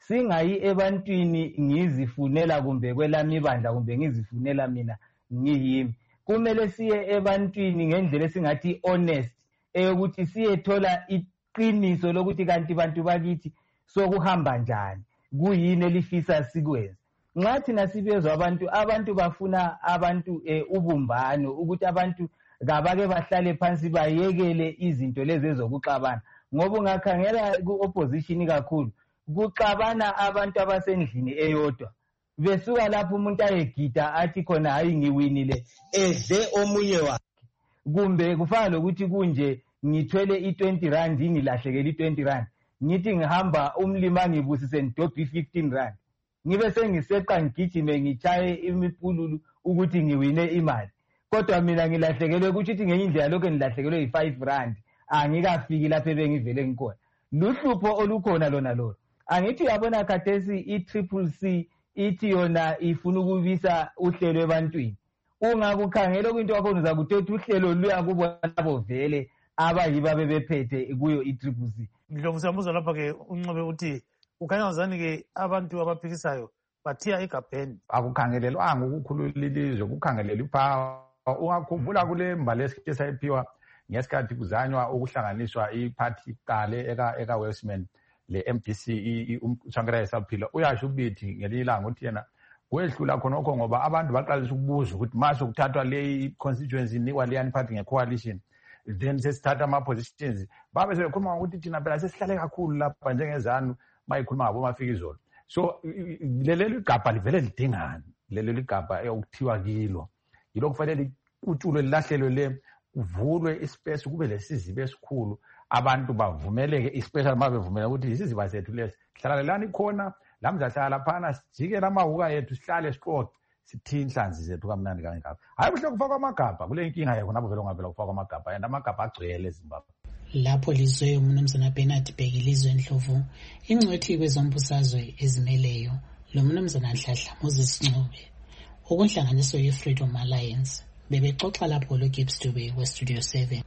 singayi ebantwini ngizifunela kumbe kwelami ibandla kumbe ngizifunela mina ngiyimi. Kumele siye ebantwini ngendlela esingathi honest eyokuthi siyethola iqiniso lokuthi kanti bantu bakithi sokuhamba njani, kuyini elifisa sikwenze. Nxa thina sibezwa abantu abantu bafuna abantu eh, ubumbano ukuthi abantu kabake bahlale phansi bayekele izinto lezi ezokuxabana, ngoba ungakhangela ku-opposition kakhulu kuxabana abantu abasendlini eyodwa, besuka lapho umuntu ayegida athi khona hayi ngiwinile edle omunye wakhe, kumbe kufana lokuthi kunje ngithwele i-twenty rand ngilahlekele i-twenty rand, ngithi ngihamba umlima ngibusise ngidobhe i-fifteen rand, ngibe sengiseqa ngigijime ngichaye imipululu ukuthi ngiwine imali, kodwa mina ngilahlekelwe ukuthi ngenye indlela lokho ngilahlekelwe yi-five rand angikafiki lapho ebengivele ngikhona. Luhlupho olukhona lona lolo. Angithi uyabona khathesi i-triple C ithi yona ifuna ukubisa uhlelo ebantwini. Ungakukhangela kwinto yakhona uzakuthi uhlelo luya kubona vele abayiba bebephethe kuyo i-triple C. Ndlovu siyambuza lapha ke uNcube uthi ukhanya ngazani ke abantu abaphikisayo bathiya egabheni. Akukhangelelwanga ukukhulula ilizwe, kukhangelelwa ipower. Ungakhumbula kule mbali esikhe sayiphiwa ngesikhathi kuzanywa ukuhlanganiswa iphathi qale eka eka Westman le M D C uShankara esaphila uyasho ubithi ngelinye ilanga ukuthi yena kwehlula khonokho ngoba abantu baqalisa ukubuza ukuthi mase ukuthathwa le constituency nikwa leyani party ngecoalition, then sesithatha ama positions babe sebekhuluma ukuthi thina phela sesihlale kakhulu lapha njengezanu bayikhuluma ngabo mafikizolo. So lelo ligaba livele lidingana, lelo ligaba ekuthiwa kilo yilo kufanele kutshulo lilahlelo le kuvulwe ispace kube lesizibe esikhulu abantu bavumeleke, especially uma bevumela ukuthi isiziba sethu lesi hlalelani khona la mzahlala phana sijikela amahuka yethu sihlale siqoqe sithi inhlanzi zethu kamnandi kangaka. Hayi kuhle kufakwa amagabha, kule inkinga yakho nabo vele ungavela kufakwa amagabha and amagabha agcwele eZimbabwe. Lapho lizwe umnumzana Bernard Bhekilizwe Ndlovu ingcwethi kwezombusazwe ezimeleyo lo mnumzana Nhlanhla Moses Ncube okunhlanganiso ye-Freedom Alliance bebexoxa lapho lo Gibbs Dube we-Studio seven.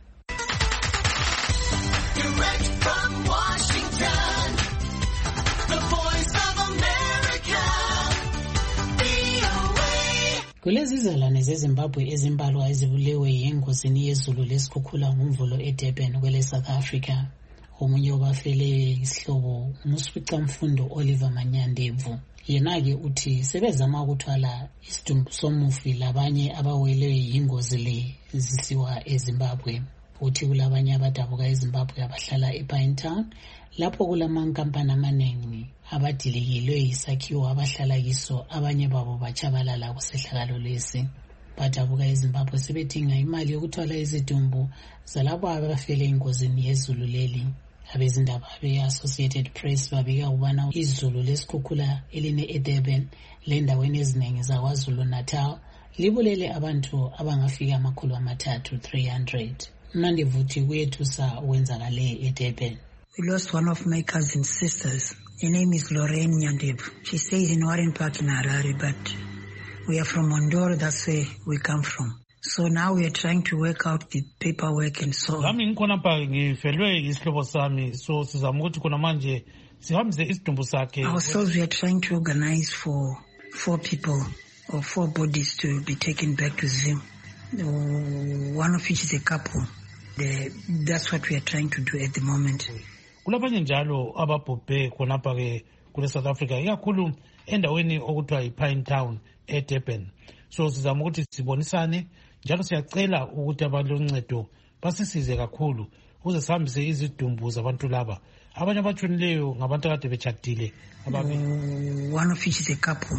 Direct from Washington, the voice of America, V O A. Kulezi izalwane zeZimbabwe ezimbalwa ezibulewe yengozini yezulu lesikhukhula ngumvulo eDurban kwele South Africa. Omunye wabafele isihlobo umuswicamfundo Oliver Manyandevu. Yena-ke uthi sebezama ukuthwala isidumbu somufi labanye abawelwe yingozi le zisiwa eZimbabwe. Uthi kulabanye abadabuka eZimbabwe abahlala ePinetown lapho kulamankampani amaningi abadilikilwe yisakhiwo abahlala kiso, abanye babo bachabalala kusehlakalo lesi. Badabuka eZimbabwe sebedinga imali yokuthwala izidumbu zalabo abafele engozini yezulu leli. Abezindaba be-Associated Press babika ukubana izulu lesikhukhula eline eDurban lendaweni eziningi zaKwaZulu Natal libulele abantu abangafika amakhulu amathathu three hundred. Mandevu uthi kuyethusa okwenzakale eDurban. We lost one of my cousin's sisters. Her name is Lorraine Nyandevu. She stays in Warren Park in Harare, but we are from Mondoro, that's where we come from. So now we are trying to work out the paperwork and so on. Lami ngikhona pha ngifelwe isihlobo sami, so sizama ukuthi khona manje sihambise isidumbu sakhe. Ourselves we are trying to organize for four people or four bodies to be taken back to Zim. One of which is a couple. The, that's what we are trying to do at the moment. Kulabanye njalo ababhubhe khonapha ke kule South Africa ikakhulu endaweni okuthiwa yiPinetown eDurban. So sizama ukuthi sibonisane njalo siyacela ukuthi abaloncedo basisize kakhulu ukuze sihambise izidumbu zabantu laba. Abanye abatshonileyo ngabantu akade bechadile ababili. One of which is a couple.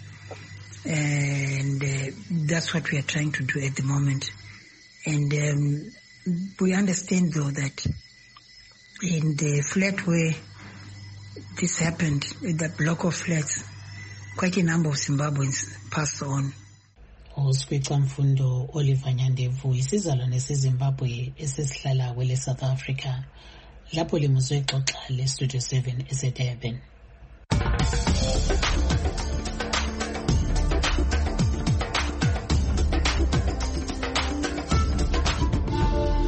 And uh, that's what we are trying to do at the moment. And um, we understand though that in the flat where this happened, the block of flats, quite a number of Zimbabweans passed on. Oswecamfundo Oliver Nyandevu isizalwane seZimbabwe esesihlala kwele South Africa lapho limuzwe exoxa le Studio seven eseDurban.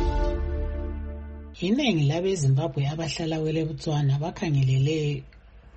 Iningi labeZimbabwe abahlala kwele Botswana bakhangelele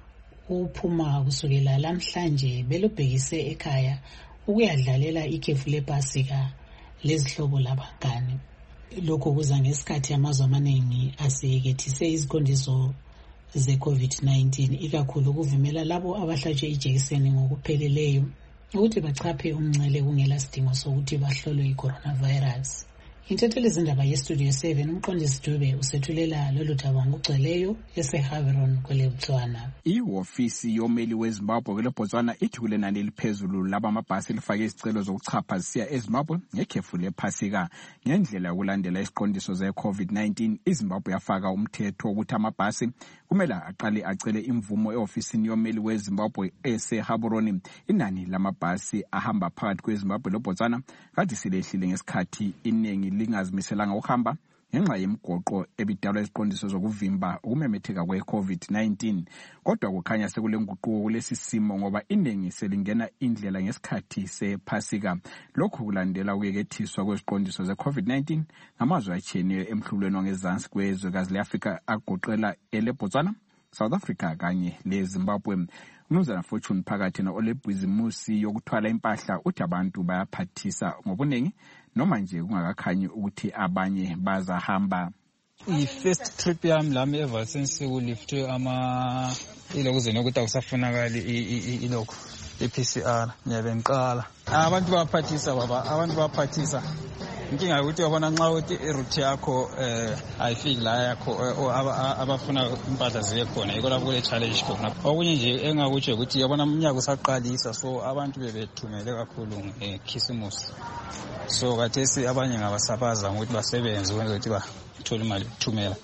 uphuma kusukela lamhlanje belubhekise ekhaya ukuyadlalela ikhefu lepasika lezihlobo labangane. Lokho kuza ngesikhathi amazwe amaningi asiyekethise iziqondiso ze-covid nineteen, ikakhulu ukuvumela labo abahlatshwe ijekiseni ngokupheleleyo ukuthi bachaphe umncele kungela sidingo sokuthi bahlolwe i-coronavirus. Intatheli zindaba yestudio seven umqondisi Dube usethulela lolu daba ngokugcweleyo eseHaveron kweleBotswana. Ihofisi yomeli weZimbabwe kweleBotswana ithi kulenani eliphezulu laba amabhasi lifake izicelo zokuchapha zisiya eZimbabwe ngekhefu lephasika. Ngendlela yokulandela isiqondiso ze-covid nineteen, iZimbabwe yafaka umthetho wokuthi amabhasi kumele aqale acele imvumo e-ofisini yomeli weZimbabwe eseHaveron. Inani lamabhasi ahamba phakathi kweZimbabwe leBotswana kade silehlile ngesikhathi iningi lingazimiselanga ukuhamba ngenxa yemigoqo ebidalwa iziqondiso zokuvimba ukumemetheka kwe-covid nineteen. Kodwa kukhanya sekule nguquko kulesi simo ngoba iningi selingena indlela ngesikhathi sephasika. Lokhu kulandela ukuyekethiswa kweziqondiso ze-covid nineteen ngamazwe atshiyeneyo emhlulweni wangezansi kwezwekazi le-Afrika agoqela eleBotswana, South Africa kanye leZimbabwe. Umnumzana Fortune phakathi na-olebhizimusi yokuthwala impahla uthi abantu bayaphathisa ngobuningi noma nje kungakakhanyi ukuthi abanye bazahamba. I-first trip yami lami ever since kulifte ama ilokuze nokuthi akusafunakali ilokhu i-P C R ngiyabe ngiqala. Abantu bayaphathisa baba, abantu bayaphathisa. Inkinga ukuthi wabona nxa uthi iroute yakho eh ayifiki la yakho abafuna impahla ziye khona yiko lapho kule challenge khona. Okunye nje engakutsho ukuthi yabona umnyaka usaqalisa, so abantu bebethumele kakhulu eKhisimusi. So kathesi abanye ngabasabaza ukuthi basebenze ukwenza ukuthi bathole imali yokuthumela.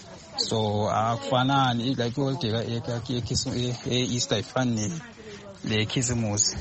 So akufanani like oldeka e-Easter ifani leKhisimusi.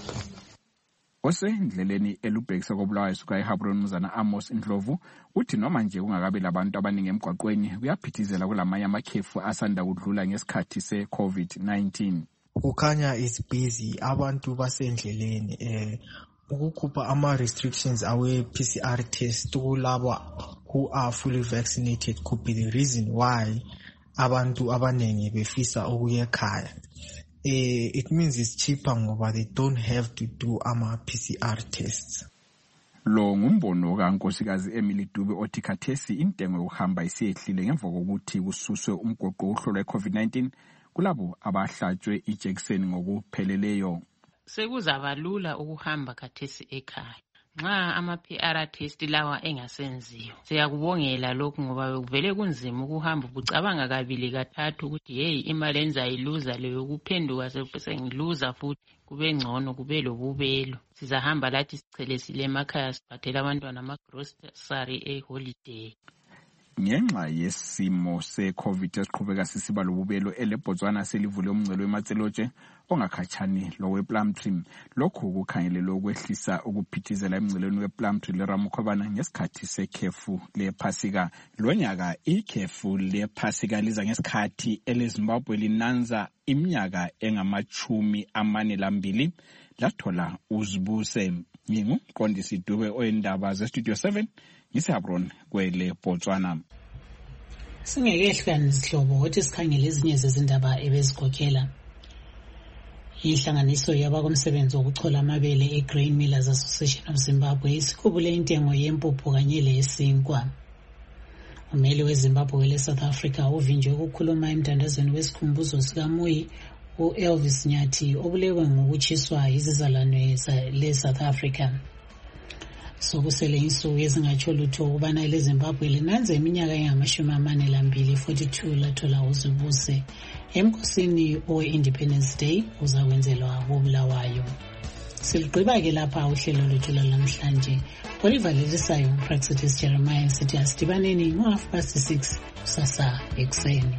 Osendleleni elubhekisa kobulawayo suka eHaveron umzana Amos Ndlovu uthi noma nje kungakabi labantu abaningi emgwaqweni kuyaphithizela kulamanye amakhefu asanda kudlula ngesikhathi se-covid nineteen. Kukhanya is busy, abantu basendleleni eh ukukhupha ama restrictions awe P C R test kulabo who are fully vaccinated could be the reason why abantu abaningi befisa ukuya ekhaya. Uh, it means it's cheaper ngoba they don't have to do ama P C R tests. Lo ngumbono kaNkosikazi Emily Dube othi khathesi intengo yokuhamba isiyehlile ngemva kokuthi kususwe umgoqo wokuhlola i-covid nineteen kulabo abahlatshwe ijekiseni ngokupheleleyo. Sekuzaba lula ukuhamba khathesi ekhaya nxa ama-P R test lawa engasenziyo. Siyakubongela lokhu ngoba kuvele kunzima ukuhamba ubucabanga kabili kathathu ukuthi hey imali enzayiluza leyo kuphenduka sengiluza futhi kube ngcono kube lobubelo. Sizahamba lathi sichelesile emakhaya siphathela abantwana ama-grocery e-holiday. Ngenxa yesimo se-COVID esiqhubeka sisiba lobubelo eleBotswana selivule umngcelo wematselotshe ongakhatshani lowe-Plumtree. Lokhu kukhangelelwe ukwehlisa ukuphithizela emngcelweni we-Plumtree leRamukhobana ngesikhathi sekhefu lephasika. Lonyaka ikhefu lephasika liza ngesikhathi eleZimbabwe linanza iminyaka engamachumi amane lambili lathola uzibuse. Ngingumqondisi Dube oyindaba zeStudio seven ngiseHaveron kwele Botswana. Singekehla nisihlobo ukuthi sikhangele ezinye zezindaba ebezikhokhela. Ihlanganiso yabakomsebenzi wokuchola amabele eGrain Millers Association of Zimbabwe isikhubule intengo yempuphu kanye lesinkwa. Umeli weZimbabwe leSouth Africa uvinjwe ukukhuluma emtandazweni wesikhumbuzo sikaMuyi u-Elvis Nyathi obulewe ngokutshiswa izizalwane leSouth Africa. Sokusele insuku ezingatsho lutho ukubana eleZimbabwe linanze iminyaka engamashumi amane lambili forty-two lathola uzibuse. Emkhosini owe-Independence Day uzakwenzelwa koBulawayo. Siligqiba ke lapha uhlelo lwethu namhlanje. Oliver Lelisayo uPraxitis Jeremiah sithi asidibaneni ngo-half past six kusasa ekuseni.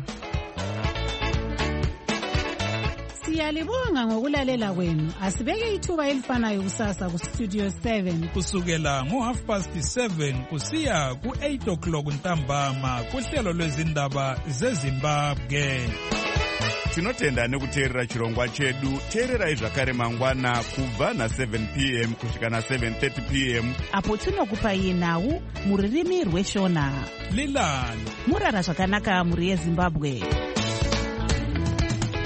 Siyalibonga ngokulalela kwenu. Asibeke ithuba elifanayo kusasa ku Studio seven kusukela ngo half past seven kusiya ku eight o'clock ntambama kuhlelo lwezindaba zeZimbabwe. Tinotenda nekuteerera chirongwa chedu. Teererai zvakare mangwana kubva na seven p m kusvika na seven thirty p m apo tinokupai nhau muririmi rweshona. Lilani murara zvakanaka muri yeZimbabwe.